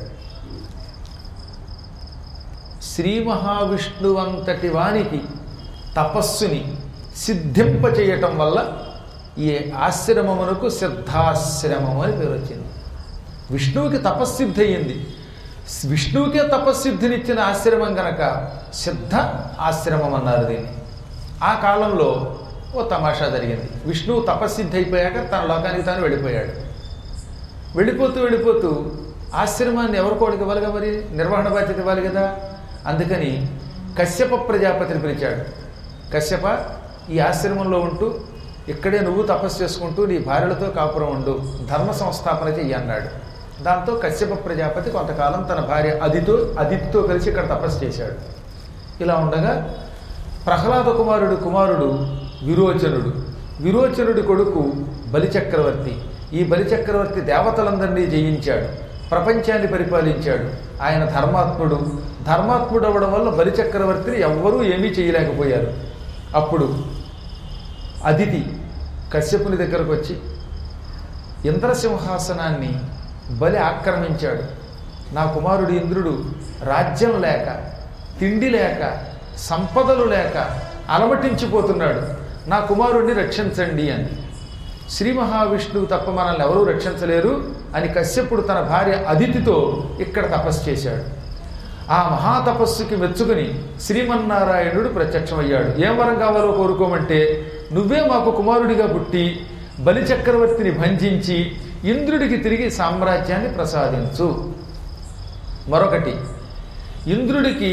శ్రీ మహావిష్ణువంతటి వానికి తపస్సుని సిద్ధింపచేయటం వల్ల ఈ ఆశ్రమమునకు సిద్ధాశ్రమం అని పేరు వచ్చింది. విష్ణువుకి తపస్సిద్ధి అయ్యింది. విష్ణువుకే తపస్సిద్ధినిచ్చిన ఆశ్రమం గనక సిద్ధ ఆశ్రమం అన్నారు దీన్ని. ఆ కాలంలో ఓ తమాషా జరిగింది. విష్ణువు తపస్సిద్ధి అయిపోయాక తన లోకానికి తాను వెళ్ళిపోయాడు. వెళ్ళిపోతూ వెళ్ళిపోతూ ఆశ్రమాన్ని ఎవరికోడికి ఇవ్వాలిగా, మరి నిర్వహణ బాధ్యత ఇవ్వాలి కదా. అందుకని కశ్యప ప్రజాపతిని పిలిచాడు. కశ్యప, ఈ ఆశ్రమంలో ఉంటూ ఇక్కడే నువ్వు తపస్సు చేసుకుంటూ నీ భార్యలతో కాపురం ఉండు, ధర్మ సంస్థాపన చెయ్యి అన్నాడు. దాంతో కశ్యప ప్రజాపతి కొంతకాలం తన భార్య అదితో అదితితో కలిసి ఇక్కడ తపస్సు చేశాడు. ఇలా ఉండగా ప్రహ్లాద కుమారుడు కుమారుడు విరోచనుడు, విరోచనుడి కొడుకు బలిచక్రవర్తి. ఈ బలిచక్రవర్తి దేవతలందరినీ జయించాడు, ప్రపంచాన్ని పరిపాలించాడు. ఆయన ధర్మాత్ముడు. ధర్మాత్ముడు అవ్వడం వల్ల బలిచక్రవర్తిని ఎవ్వరూ ఏమీ చేయలేకపోయారు. అప్పుడు అదితి కశ్యపుని దగ్గరకు వచ్చి, ఇంద్రసింహాసనాన్ని బలి ఆక్రమించాడు, నా కుమారుడు ఇంద్రుడు రాజ్యం లేక, తిండి లేక, సంపదలు లేక అలమటించిపోతున్నాడు, నా కుమారుడిని రక్షించండి అని. శ్రీ మహావిష్ణువు తప్ప మనల్ని ఎవరూ రక్షించలేరు అని కశ్యపుడు తన భార్య అదితితో ఇక్కడ తపస్సు చేశాడు. ఆ మహాతపస్సుకి మెచ్చుకుని శ్రీమన్నారాయణుడు ప్రత్యక్షమయ్యాడు. ఏం వరం కావాలో కోరుకోమంటే, నువ్వే మాకు కుమారుడిగా పుట్టి బలిచక్రవర్తిని భంజించి ఇంద్రుడికి తిరిగి సామ్రాజ్యాన్ని ప్రసాదించు. మరొకటి, ఇంద్రుడికి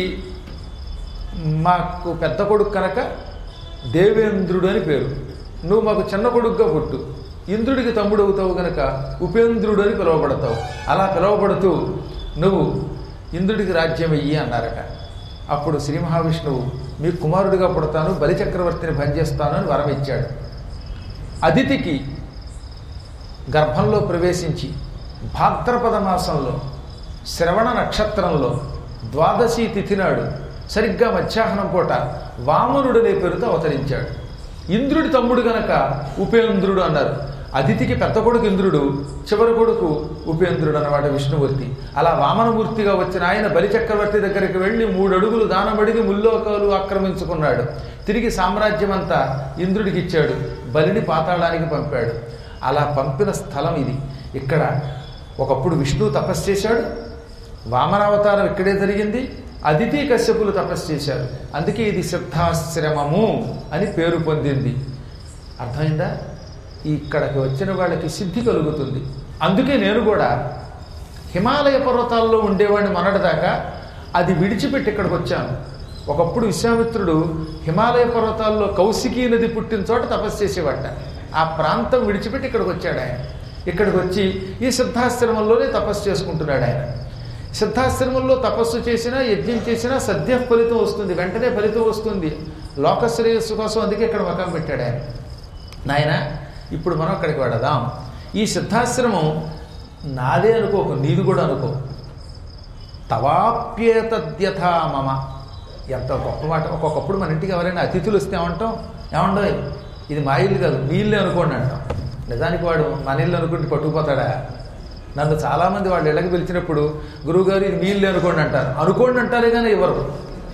మాకు పెద్ద కొడుకు కనుక దేవేంద్రుడు అని పేరు, నువ్వు మాకు చిన్న కొడుకుగా పుట్టు. ఇంద్రుడికి తమ్ముడు అవుతావు గనక ఉపేంద్రుడు అని పిలువబడతావు. అలా పిలువబడుతూ నువ్వు ఇంద్రుడికి రాజ్యం అయ్యి అన్నారట. అప్పుడు శ్రీ మహావిష్ణువు మీ కుమారుడిగా పుడతాను, బలిచక్రవర్తిని భంజేస్తాను అని వరం ఇచ్చాడు. అదితికి గర్భంలో ప్రవేశించి భాద్రపద మాసంలో శ్రవణ నక్షత్రంలో ద్వాదశి తిథి నాడు సరిగ్గా మధ్యాహ్నం పూట వామనుడనే పేరుతో అవతరించాడు. ఇంద్రుడి తమ్ముడు గనక ఉపేంద్రుడు అన్నారు. అదితికి పెద్ద కొడుకు ఇంద్రుడు, చివరి కొడుకు ఉపేంద్రుడు అన్నమాట విష్ణుమూర్తి. అలా వామనమూర్తిగా వచ్చిన ఆయన బలిచక్రవర్తి దగ్గరికి వెళ్ళి మూడు అడుగులు దానమడిగి ముల్లోకాలు ఆక్రమించుకున్నాడు. తిరిగి సామ్రాజ్యం అంతా ఇంద్రుడికి ఇచ్చాడు. బలిని పాతాళానికి పంపాడు. అలా పంపిన స్థలం ఇది. ఇక్కడ ఒకప్పుడు విష్ణువు తపస్సు చేశాడు. వామనావతారం ఇక్కడే జరిగింది. అదితి కశ్యపులు తపస్సు చేశారు. అందుకే ఇది సిద్ధాశ్రమము అని పేరు పొందింది. అర్థమైందా? ఇక్కడికి వచ్చిన వాళ్ళకి సిద్ధి కలుగుతుంది. అందుకే నేను కూడా హిమాలయ పర్వతాల్లో ఉండేవాడిని మొన్నటిదాకా. అది విడిచిపెట్టి ఇక్కడికి వచ్చాను. ఒకప్పుడు విశ్వామిత్రుడు హిమాలయ పర్వతాల్లో కౌశికీ నది పుట్టిన చోట తపస్సు చేసేవాట. ఆ ప్రాంతం విడిచిపెట్టి ఇక్కడికి వచ్చాడు ఆయన. ఇక్కడికి వచ్చి ఈ సిద్ధాశ్రమంలోనే తపస్సు చేసుకుంటున్నాడు ఆయన. సిద్ధాశ్రమంలో తపస్సు చేసినా యజ్ఞం చేసినా సద్య ఫలితం వస్తుంది, వెంటనే ఫలితం వస్తుంది, లోకశ్రేయస్సు కోసం. అందుకే ఇక్కడ మకం పెట్టాడు ఆయన. నాయన, ఇప్పుడు మనం అక్కడికి వెడదాం. ఈ సిద్ధాశ్రమం నాదే అనుకోకు, నీది కూడా అనుకో. తవాప్యేతద్యథా మమ. ఎంత గొప్ప మాట. ఒక్కొక్కప్పుడు మన ఇంటికి ఎవరైనా అతిథులు వస్తే ఏమంటాం? ఏమండో ఇది మా ఇల్లు కాదు, మీ ఇల్లే అనుకోండి అంటాం. నిజానికి వాడు మన ఇల్లు అనుకుంటే పట్టుకుపోతాడా? నన్ను చాలామంది వాళ్ళు ఇళ్ళకి పిలిచినప్పుడు గురువుగారు ఇది మీ ఇల్లు అనుకోండి అంటారు. అనుకోండి అంటారే కానీ ఇవ్వరు.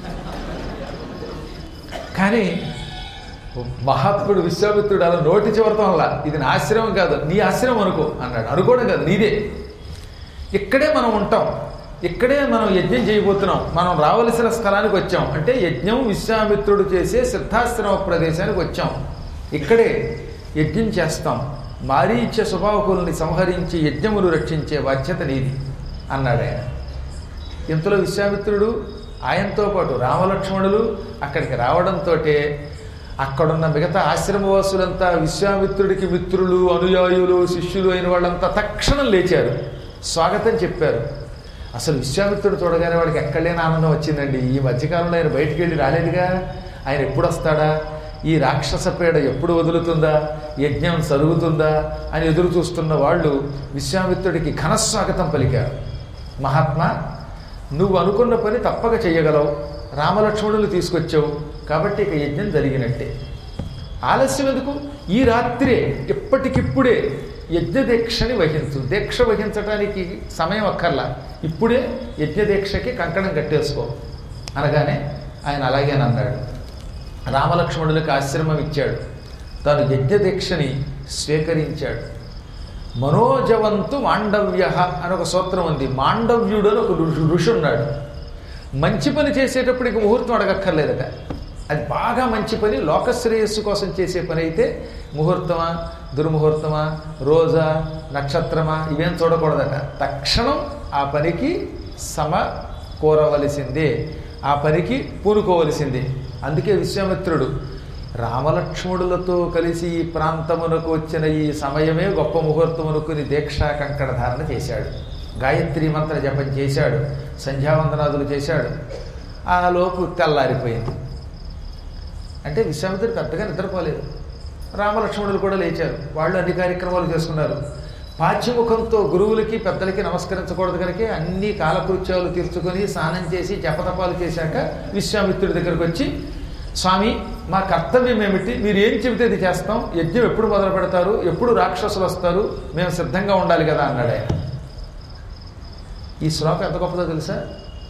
కానీ మహాత్ముడు విశ్వామిత్రుడు అలా నోటి చివరతో వల్ల ఇది నా ఆశ్రమం కాదు, నీ ఆశ్రమం అనుకో అన్నాడు. అనుకోవడం కాదు, నీదే. ఇక్కడే మనం ఉంటాం, ఇక్కడే మనం యజ్ఞం చేయబోతున్నాం. మనం రావలసిన స్థలానికి వచ్చాం. అంటే యజ్ఞం విశ్వామిత్రుడు చేసే సిద్ధాశ్రమ ప్రదేశానికి వచ్చాం. ఇక్కడే యజ్ఞం చేస్తాం. మారీచ స్వభావకుల్ని సంహరించి యజ్ఞములు రక్షించే బాధ్యత నీది అన్నాడు ఆయన. ఇంతలో విశ్వామిత్రుడు ఆయనతో పాటు రామలక్ష్మణులు అక్కడికి రావడంతో అక్కడున్న మిగతా ఆశ్రమవాసులంతా విశ్వామిత్రుడికి మిత్రులు, అనుయాయులు, శిష్యులు అయిన వాళ్ళంతా తక్షణం లేచారు, స్వాగతం చెప్పారు. అసలు విశ్వామిత్రుడు చూడగానే వాడికి ఎక్కడలేని ఆనందం వచ్చిందండి. ఈ మధ్యకాలంలో ఆయన బయటికి వెళ్ళి రాలేదుగా, ఆయన ఎప్పుడు వస్తాడా, ఈ రాక్షస పీడ ఎప్పుడు వదులుతుందా, యజ్ఞం జరుగుతుందా అని ఎదురు చూస్తున్న వాళ్ళు విశ్వామిత్రుడికి ఘనస్వాగతం పలికారు. మహాత్మా, నువ్వు అనుకున్న పని తప్పక చెయ్యగలవు. రామలక్ష్మణులు తీసుకొచ్చావు కాబట్టి ఇక యజ్ఞం జరిగినట్టే. ఆలస్యం ఎందుకు? ఈ రాత్రే ఇప్పటికిప్పుడే యజ్ఞదీక్షని వహించు. దీక్ష వహించడానికి సమయం అక్కర్లా, ఇప్పుడే యజ్ఞదీక్షకి కంకణం కట్టేసుకో అనగానే ఆయన అలాగేనన్నాడు. రామలక్ష్మణులకు ఆశ్రమం ఇచ్చాడు. తాను యజ్ఞదీక్షని స్వీకరించాడు. మనోజవంతు మాండవ్య అని ఒక సూత్రం ఉంది. మాండవ్యుడు అని ఒక ఋషి ఉన్నాడు. మంచి పని చేసేటప్పటికి ముహూర్తం అడగక్కర్లేదట. అది బాగా మంచి పని, లోకశ్రేయస్సు కోసం చేసే పని అయితే ముహూర్తమా, దుర్ముహూర్తమా, రోజా, నక్షత్రమా ఇవేం చూడకూడదట. తక్షణం ఆ పనికి సమకూరవలసిందే, ఆ పనికి పూనుకోవలసిందే. అందుకే విశ్వామిత్రుడు రామలక్ష్మణులతో కలిసి ఈ ప్రాంతమునకు వచ్చిన ఈ సమయమే గొప్ప ముహూర్తమునుకుని దీక్షా కంకణ ధారణ చేశాడు. గాయత్రి మంత్ర జపం చేశాడు, సంధ్యావందనాదులు చేశాడు. ఆ లోపు తెల్లారిపోయింది. అంటే విశ్వామిత్రుడు పెద్దగా నిద్రపోలేదు. రామలక్ష్మణులు కూడా లేచారు. వాళ్ళు అన్ని కార్యక్రమాలు చేసుకున్నారు. పాచ్యముఖంతో గురువులకి పెద్దలకి నమస్కరించకూడదు కనుక అన్ని కాలకృత్యాలు తీర్చుకొని స్నానం చేసి జపతపాలు చేశాక విశ్వామిత్రుడి దగ్గరకు వచ్చి, స్వామి, మా కర్తవ్యం ఏమిటి? మీరు ఏం చెబితే ఇది చేస్తాం. యజ్ఞం ఎప్పుడు మొదలు పెడతారు, ఎప్పుడు రాక్షసులు వస్తారు, మేము సిద్ధంగా ఉండాలి కదా అన్నాడు ఆయన. ఈ శ్లోకం ఎంత గొప్పదో తెలుసా?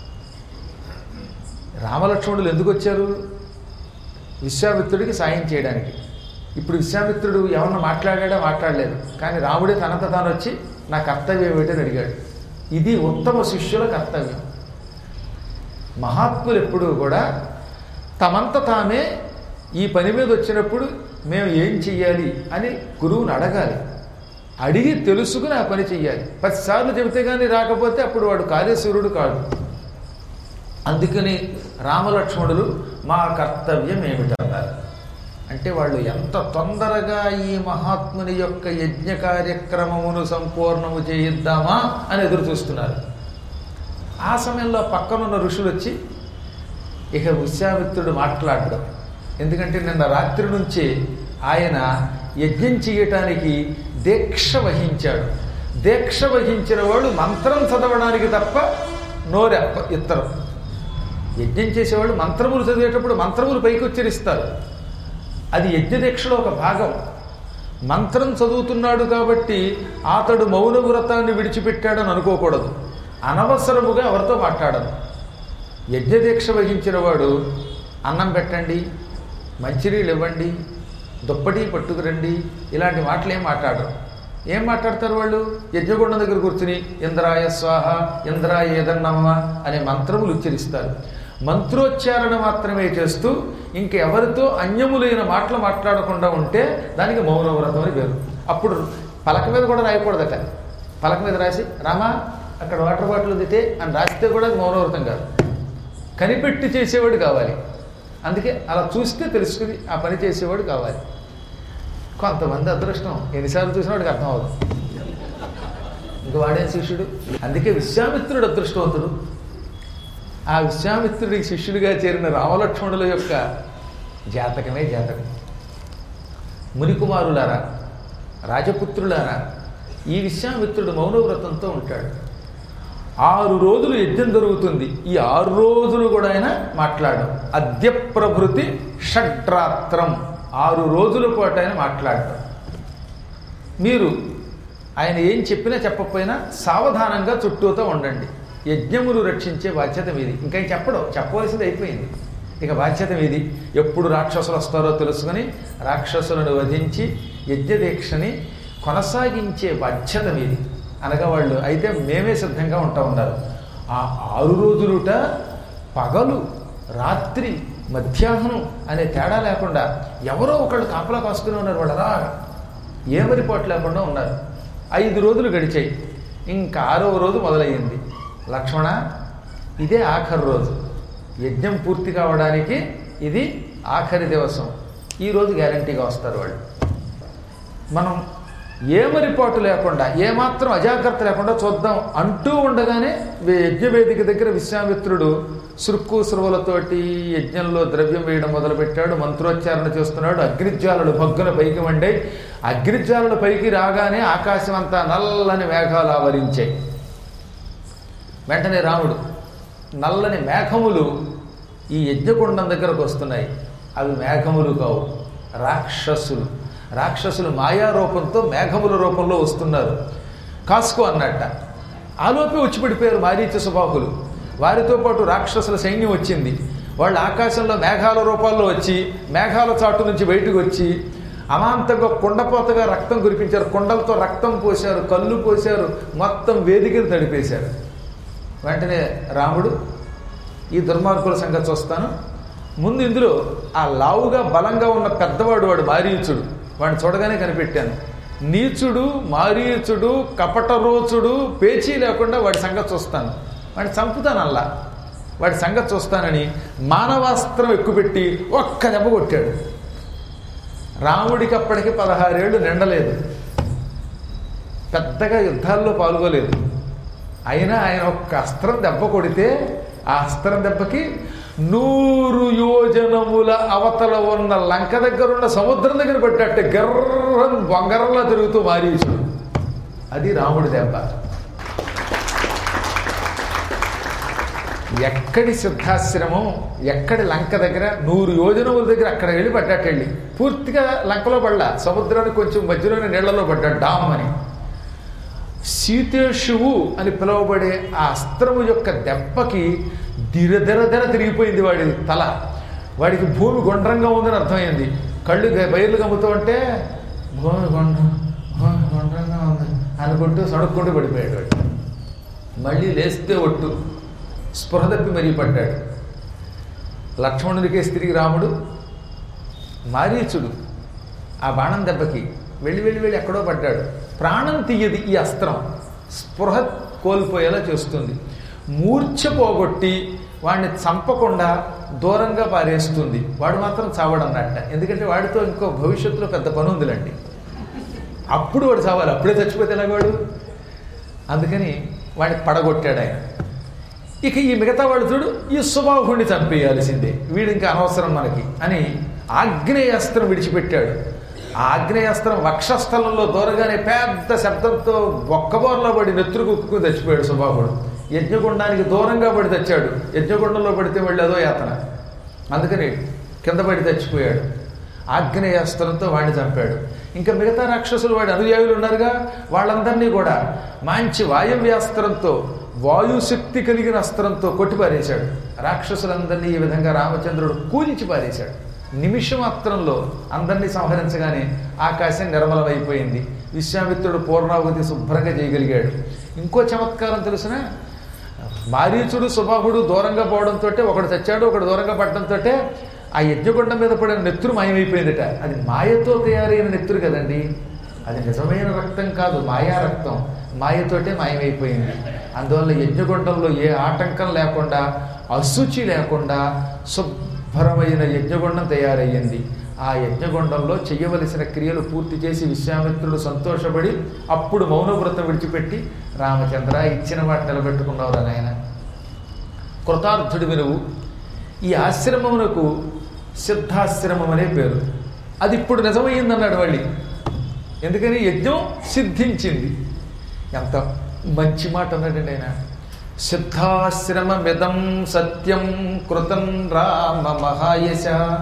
రామలక్ష్మణులు ఎందుకు వచ్చారు? విశ్వామిత్రుడికి సాయం చేయడానికి. ఇప్పుడు విశ్వామిత్రుడు ఏమన్నా మాట్లాడా? మాట్లాడలేదు. కానీ రాముడే తనంత తాను వచ్చి నా కర్తవ్యం ఏమిటని అడిగాడు. ఇది ఉత్తమ శిష్యుల కర్తవ్యం. మహాత్ములు ఎప్పుడూ కూడా తమంత తామే ఈ పని మీద వచ్చినప్పుడు మేము ఏం చెయ్యాలి అని గురువుని అడగాలి. అడిగి తెలుసుకుని ఆ పని చెయ్యాలి. పదిసార్లు చెబితే కానీ రాకపోతే అప్పుడు వాడు కార్యశూరుడు కాదు. అందుకని రామలక్ష్మణులు మా కర్తవ్యం ఏమిటన్నారు అంటే, వాళ్ళు ఎంత తొందరగా ఈ మహాత్ముని యొక్క యజ్ఞ కార్యక్రమమును సంపూర్ణము చేయిద్దామా అని ఎదురు చూస్తున్నారు. ఆ సమయంలో పక్కనున్న ఋషులు వచ్చి ఇక విశ్వామిత్రుడు మాట్లాడడం. ఎందుకంటే నిన్న రాత్రి నుంచి ఆయన యజ్ఞం చేయటానికి దీక్ష వహించాడు. దీక్ష వహించిన వాడు మంత్రం చదవడానికి తప్ప నోరెప్ప ఇత్తరు. యజ్ఞం చేసేవాళ్ళు మంత్రములు చదివేటప్పుడు మంత్రములు పైకి ఉచ్చరిస్తారు. అది యజ్ఞదీక్షలో ఒక భాగం. మంత్రం చదువుతున్నాడు కాబట్టి అతడు మౌన వ్రతాన్ని విడిచిపెట్టాడని అనుకోకూడదు. అనవసరముగా ఎవరితో మాట్లాడదు. యజ్ఞదీక్ష వహించిన వాడు అన్నం పెట్టండి, మంచినీళ్ళు ఇవ్వండి, దుప్పటి పట్టుకురండి, ఇలాంటి మాటలు ఏం మాట్లాడరు. ఏం మాట్లాడతారు వాళ్ళు? యజ్ఞగుండం దగ్గర కూర్చుని ఇంద్రాయ స్వాహ, ఇంద్రాయ ఏదన్నమ్మ అనే మంత్రములు ఉచ్చరిస్తారు. మంత్రోచ్చారణ మాత్రమే చేస్తూ ఇంకెవరితో అన్యములైన మాటలు మాట్లాడకుండా ఉంటే దానికి మౌనవ్రతం అని పేరు. అప్పుడు పలక మీద కూడా రాయకూడదట. పలక మీద రాసి రామా అక్కడ వాటర్ బాటిల్ దితే అని రాస్తే కూడా అది మౌనవ్రతం కాదు. కనిపెట్టి చేసేవాడు కావాలి. అందుకే అలా చూస్తే తెలుసుకుని ఆ పని చేసేవాడు కావాలి. కొంతమంది అదృష్టం ఎన్నిసార్లు చూసిన వాడికి అర్థం అవుతుంది. ఇంక వాడే శిష్యుడు. అందుకే విశ్వామిత్రుడు అదృష్టవంతుడు. ఆ విశ్వామిత్రుడికి శిష్యుడిగా చేరిన రామలక్ష్మణుల యొక్క జాతకమే జాతకం. మునికుమారులారా, రాజపుత్రులారా, ఈ విశ్వామిత్రుడు మౌనవ్రతంతో ఉంటాడు. ఆరు రోజులు యజ్ఞం జరుగుతుంది. ఈ ఆరు రోజులు కూడా ఆయన మాట్లాడడం. అద్య ప్రభృతి షడ్రాత్రం, ఆరు రోజుల పాటు ఆయన మాట్లాడటం. మీరు ఆయన ఏం చెప్పినా చెప్పకపోయినా సావధానంగా చుట్టూతో ఉండండి. యజ్ఞములు రక్షించే బాధ్యత మీది. ఇంకా చెప్పడం చెప్పవలసింది అయిపోయింది. ఇక బాధ్యత మీది. ఎప్పుడు రాక్షసులు వస్తారో తెలుసుకొని రాక్షసులను వధించి యజ్ఞదీక్షని కొనసాగించే బాధ్యత మీది. అనగా వాళ్ళు అయితే మేమే సిద్ధంగా ఉంటా ఉన్నారు. ఆ ఆరు రోజులుట పగలు రాత్రి మధ్యాహ్నం అనే తేడా లేకుండా ఎవరో ఒకళ్ళు కాపలా కాసుకుని ఉన్నారు. వాళ్ళు అలా ఏమరిపాటు లేకుండా ఉన్నారు. ఐదు రోజులు గడిచాయి. ఇంకా ఆరవ రోజు మొదలయ్యింది. లక్ష్మణ, ఇదే ఆఖరి రోజు. యజ్ఞం పూర్తి కావడానికి ఇది ఆఖరి దివసం. ఈరోజు గ్యారంటీగా వస్తారు వాళ్ళు. మనం ఏమరిపాటు లేకుండా ఏమాత్రం అజాగ్రత్త లేకుండా చూద్దాం అంటూ ఉండగానే యజ్ఞవేదిక దగ్గర విశ్వామిత్రుడు శృక్కు శృవులతోటి యజ్ఞంలో ద్రవ్యం వేయడం మొదలుపెట్టాడు. మంత్రోచ్చారణ చేస్తున్నాడు. అగ్నిజ్వాలలు భగ్గున పైకి వండాయి. అగ్నిజ్వాలల పైకి రాగానే ఆకాశం అంతా నల్లని మేఘాలు ఆవరించాయి. వెంటనే రాముడు నల్లని మేఘములు ఈ యజ్ఞకుండం దగ్గరకు వస్తున్నాయి. అవి మేఘములు కావు, రాక్షసులు. రాక్షసులు మాయారూపంతో మేఘముల రూపంలో వస్తున్నారు. కాసుకో అన్నట్ట. ఆలోపే వచ్చి పడిపోయారు మారీచ సుబాహులు. వారితో పాటు రాక్షసుల సైన్యం వచ్చింది. వాళ్ళు ఆకాశంలో మేఘాల రూపాల్లో వచ్చి మేఘాల చాటు నుంచి బయటకు వచ్చి అమాంతంగా కుండపోతగా రక్తం కురిపించారు. కుండలతో రక్తం పోశారు, కళ్ళు పోశారు, మొత్తం వేదికను తడిపేశారు. వెంటనే రాముడు ఈ దుర్మార్గుల సంగతి చూస్తాను, ముందు ఇందులో ఆ లావుగా బలంగా ఉన్న పెద్దవాడు వాడు మారీచుడు, వాడిని చూడగానే కనిపెట్టాను. నీచుడు, మారీచుడు, కపటరోచుడు, పేచీ లేకుండా వాడి సంగతి చూస్తాను, వాడిని చంపుతానల్లా, వాడి సంగతి చూస్తానని మానవాస్త్రం ఎక్కుపెట్టి ఒక్క దెబ్బ కొట్టాడు. రాముడికి అప్పటికి పదహారేళ్ళు నిండలేదు, పెద్దగా యుద్ధాల్లో పాల్గొలేదు. అయినా ఆయన ఒక్క అస్త్రం దెబ్బ కొడితే ఆ అస్త్రం దెబ్బకి నూరు యోజనముల అవతల ఉన్న లంక దగ్గర ఉన్న సముద్రం దగ్గర పడ్డట్టే గర్రం బొంగరంలా తిరుగుతూ మారీచుడు. అది రాముడి దెబ్బ. ఎక్కడి సిద్ధాశ్రమం, ఎక్కడి లంక దగ్గర నూరు యోజనముల దగ్గర అక్కడ వెళ్ళి పడ్డట్టు వెళ్ళి పూర్తిగా లంకలో పడ్డా, సముద్రానికి కొంచెం మధ్యలోనే నీళ్లలో పడ్డాడు డామ్ అని. సీతేషువు అని పిలువబడే ఆ అస్త్రము యొక్క దెబ్బకి దిరదిర దిర తిరిగిపోయింది వాడి తల. వాడికి భూమి గుండ్రంగా ఉందని అర్థమైంది. కళ్ళు బయలు గమ్ముతూ ఉంటే భూమి గుండ్ర భూమి గుండ్రంగా ఉంది అనుకుంటూ సడుక్కుంటూ పడిపోయాడు వాడు. మళ్ళీ లేస్తే ఒట్టు స్పృహ తప్పి మరీ పడ్డాడు. లక్ష్మణుడికే తిరిగి రాముడు మారీచుడు ఆ బాణం దెబ్బకి వెళ్ళి వెళ్ళి వెళ్ళి ఎక్కడో పడ్డాడు. ప్రాణం తీయది ఈ అస్త్రం, స్పృహ కోల్పోయేలా చేస్తుంది. మూర్ఛ పోగొట్టి వాడిని చంపకుండా దూరంగా పారేస్తుంది. వాడు మాత్రం చావడన్నట్ట. ఎందుకంటే వాడితో ఇంకో భవిష్యత్తులో పెద్ద పని ఉందిలండి. అప్పుడు వాడు చావాలి, అప్పుడే చచ్చిపోతే ఎలాగవాడు. అందుకని వాడిని పడగొట్టాడు ఆయన. ఇక ఈ మిగతా వాడు చూడు, ఈ సుబాహుడిని చంపేయాల్సిందే, వీడు ఇంకా అనవసరం మనకి అని ఆగ్నేయాస్త్రం విడిచిపెట్టాడు. ఆ ఆగ్నేయాస్త్రం వక్షస్థలంలో దూరగానే పెద్ద శబ్దంతో ఒక్కబోర్లో పడి నెత్తురు కుక్కుని చచ్చిపోయాడు సుబాహుడు. యజ్ఞగుండానికి దూరంగా పడి తెచ్చాడు. యజ్ఞగుండంలో పడితే మళ్ళీ అదో యాతన. అందుకని కింద పడి చచ్చిపోయాడు. ఆగ్నేయాస్త్రంతో వాడిని చంపాడు. ఇంకా మిగతా రాక్షసులు వాడి అనుయాయులు ఉన్నారుగా, వాళ్ళందరినీ కూడా మంచి వాయవ్యాస్త్రంతో, వాయుశక్తి కలిగిన అస్త్రంతో కొట్టిపారేశాడు. రాక్షసులందరినీ ఈ విధంగా రామచంద్రుడు కూల్చి పారేశాడు. నిమిషమాత్రంలో అందరినీ సంహరించగానే ఆకాశం నిర్మలమైపోయింది. విశ్వామిత్రుడు పూర్ణావతి శుభ్రంగా చేయగలిగాడు. ఇంకో చమత్కారం తెలిసిన, మారీచుడు సుబాహుడు దూరంగా పోవడంతో ఒకడు చచ్చాడు, ఒకడు దూరంగా పడడంతో ఆ యజ్ఞగుండం మీద పడిన నెత్తురు మాయమైపోయిందట. అది మాయతో తయారైన నెత్తురు కదండి, అది నిజమైన రక్తం కాదు, మాయా రక్తం. మాయతోటే మాయమైపోయింది. అందువల్ల యజ్ఞగుండంలో ఏ ఆటంకం లేకుండా, అశుచి లేకుండా శుభ్రమైన యజ్ఞగుండం తయారయ్యింది. ఆ యజ్ఞగుండంలో చెయ్యవలసిన క్రియలు పూర్తి చేసి విశ్వామిత్రుడు సంతోషపడి అప్పుడు మౌనవ్రతం విడిచిపెట్టి, రామచంద్ర ఇచ్చిన మాట నిలబెట్టుకున్నావురా నాయన, కృతార్థుడివి నువ్వు. ఈ ఆశ్రమమునకు సిద్ధాశ్రమం అనే పేరు. అది ఇప్పుడు నిజమయ్యిందన్నాడు మళ్ళీ. ఎందుకని? యజ్ఞం సిద్ధించింది. ఎంత మంచి మాట అన్నాడండి ఆయన. సిద్ధాశ్రమమిదం సత్యం కృతం రామ మహాయశ.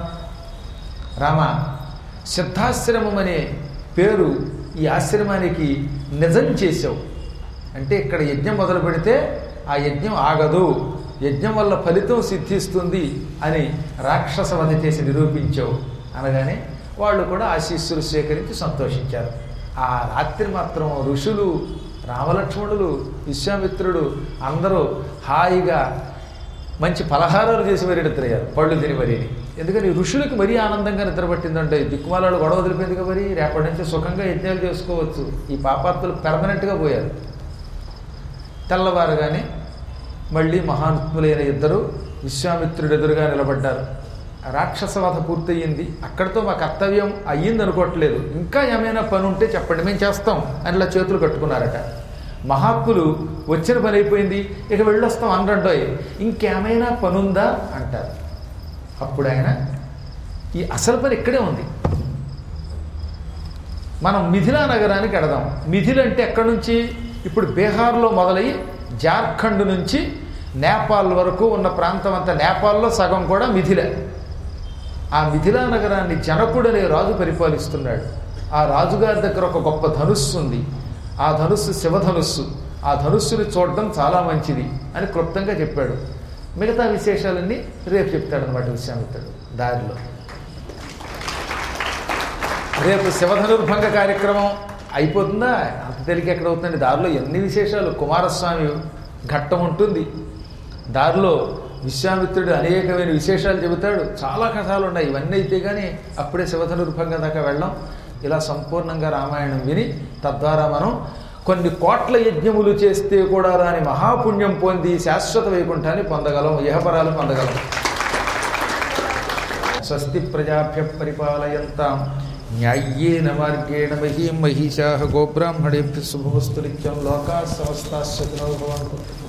రామ, సిద్ధాశ్రమం అనే పేరు ఈ ఆశ్రమానికి నిజం చేసావు. అంటే ఇక్కడ యజ్ఞం మొదలు పెడితే ఆ యజ్ఞం ఆగదు, యజ్ఞం వల్ల ఫలితం సిద్ధిస్తుంది అని రాక్షస వధ చేసి నిరూపించావు అనగానే వాళ్ళు కూడా ఆశీస్సులు స్వీకరించి సంతోషించారు. ఆ రాత్రి మాత్రం ఋషులు, రామలక్ష్మణులు, విశ్వామిత్రుడు అందరూ హాయిగా మంచి పలహారాలు చేసి మరీ నిద్రయ్యారు, పళ్ళు తిని మరీని. ఎందుకని ఋషులకు మరీ ఆనందంగా నిద్రపట్టిందంటే, దిక్కుమాలాడు గొడవ వదిలిపోయింది కదా, మరి రేపటి నుంచి సుఖంగా యజ్ఞాలు చేసుకోవచ్చు. ఈ పాపాత్తులు పెర్మనెంట్గా పోయారు. తెల్లవారుగానే మళ్ళీ మహానుత్ములైన ఇద్దరు విశ్వామిత్రుడు ఎదురుగా నిలబడ్డారు. రాక్షసవధ పూర్తయింది. అక్కడితో మా కర్తవ్యం అయ్యింది అనుకోవట్లేదు, ఇంకా ఏమైనా పని ఉంటే చెప్పండి, మేము చేస్తాం అని ఇలా చేతులు కట్టుకున్నారట. మహాత్ములు వచ్చిన పని అయిపోయింది, ఇక వెళ్ళొస్తాం అనరండోయ్, ఇంకేమైనా పనుందా అంటారు. అప్పుడు ఆయన, ఈ అసలు పని ఇక్కడే ఉంది, మనం మిథిలా నగరానికి ఎడదాం. మిథిల అంటే ఎక్కడి నుంచి? ఇప్పుడు బీహార్లో మొదలై జార్ఖండ్ నుంచి నేపాల్ వరకు ఉన్న ప్రాంతం అంతా, నేపాల్లో సగం కూడా మిథిల. ఆ మిథిలా నగరాన్ని జనకుడు అనే రాజు పరిపాలిస్తున్నాడు. ఆ రాజుగారి దగ్గర ఒక గొప్ప ధనుస్సు ఉంది. ఆ ధనుస్సు శివధనుస్సు. ఆ ధనుస్సుని చూడడం చాలా మంచిది అని క్లుప్తంగా చెప్పాడు. మిగతా విశేషాలన్నీ రేపు చెప్తాడనమాట విశ్వామిత్రుడు దారిలో. రేపు శివధనుర్భంగ కార్యక్రమం అయిపోతుందా? అంత తెలికి ఎక్కడ అవుతుందండి. దారిలో ఎన్ని విశేషాలు. కుమారస్వామి ఘట్టం ఉంటుంది దారిలో, విశ్వామిత్రుడు అనేకమైన విశేషాలు చెబుతాడు, చాలా కథలు ఉన్నాయి. ఇవన్నీ అయితే కానీ అప్పుడే శివధనుర్భంగం దాకా వెళ్ళాం. ఇలా సంపూర్ణంగా రామాయణం విని తద్వారా మనం కొన్ని కోట్ల యజ్ఞములు చేస్తే కూడా రాని మహాపుణ్యం పొంది శాశ్వత వైకుంఠాన్ని పొందగలం, ఇహపరాలు పొందగలం. స్వస్తి ప్రజాభ్య పరిపాలయంతాం న్యాయ్యేన మార్గేణ మహీం మహిషాః గోబ్రాహ్మణేభ్యः శుభమస్తు నిత్యం. లోకాః సమస్తాః సుఖినో భవంతు.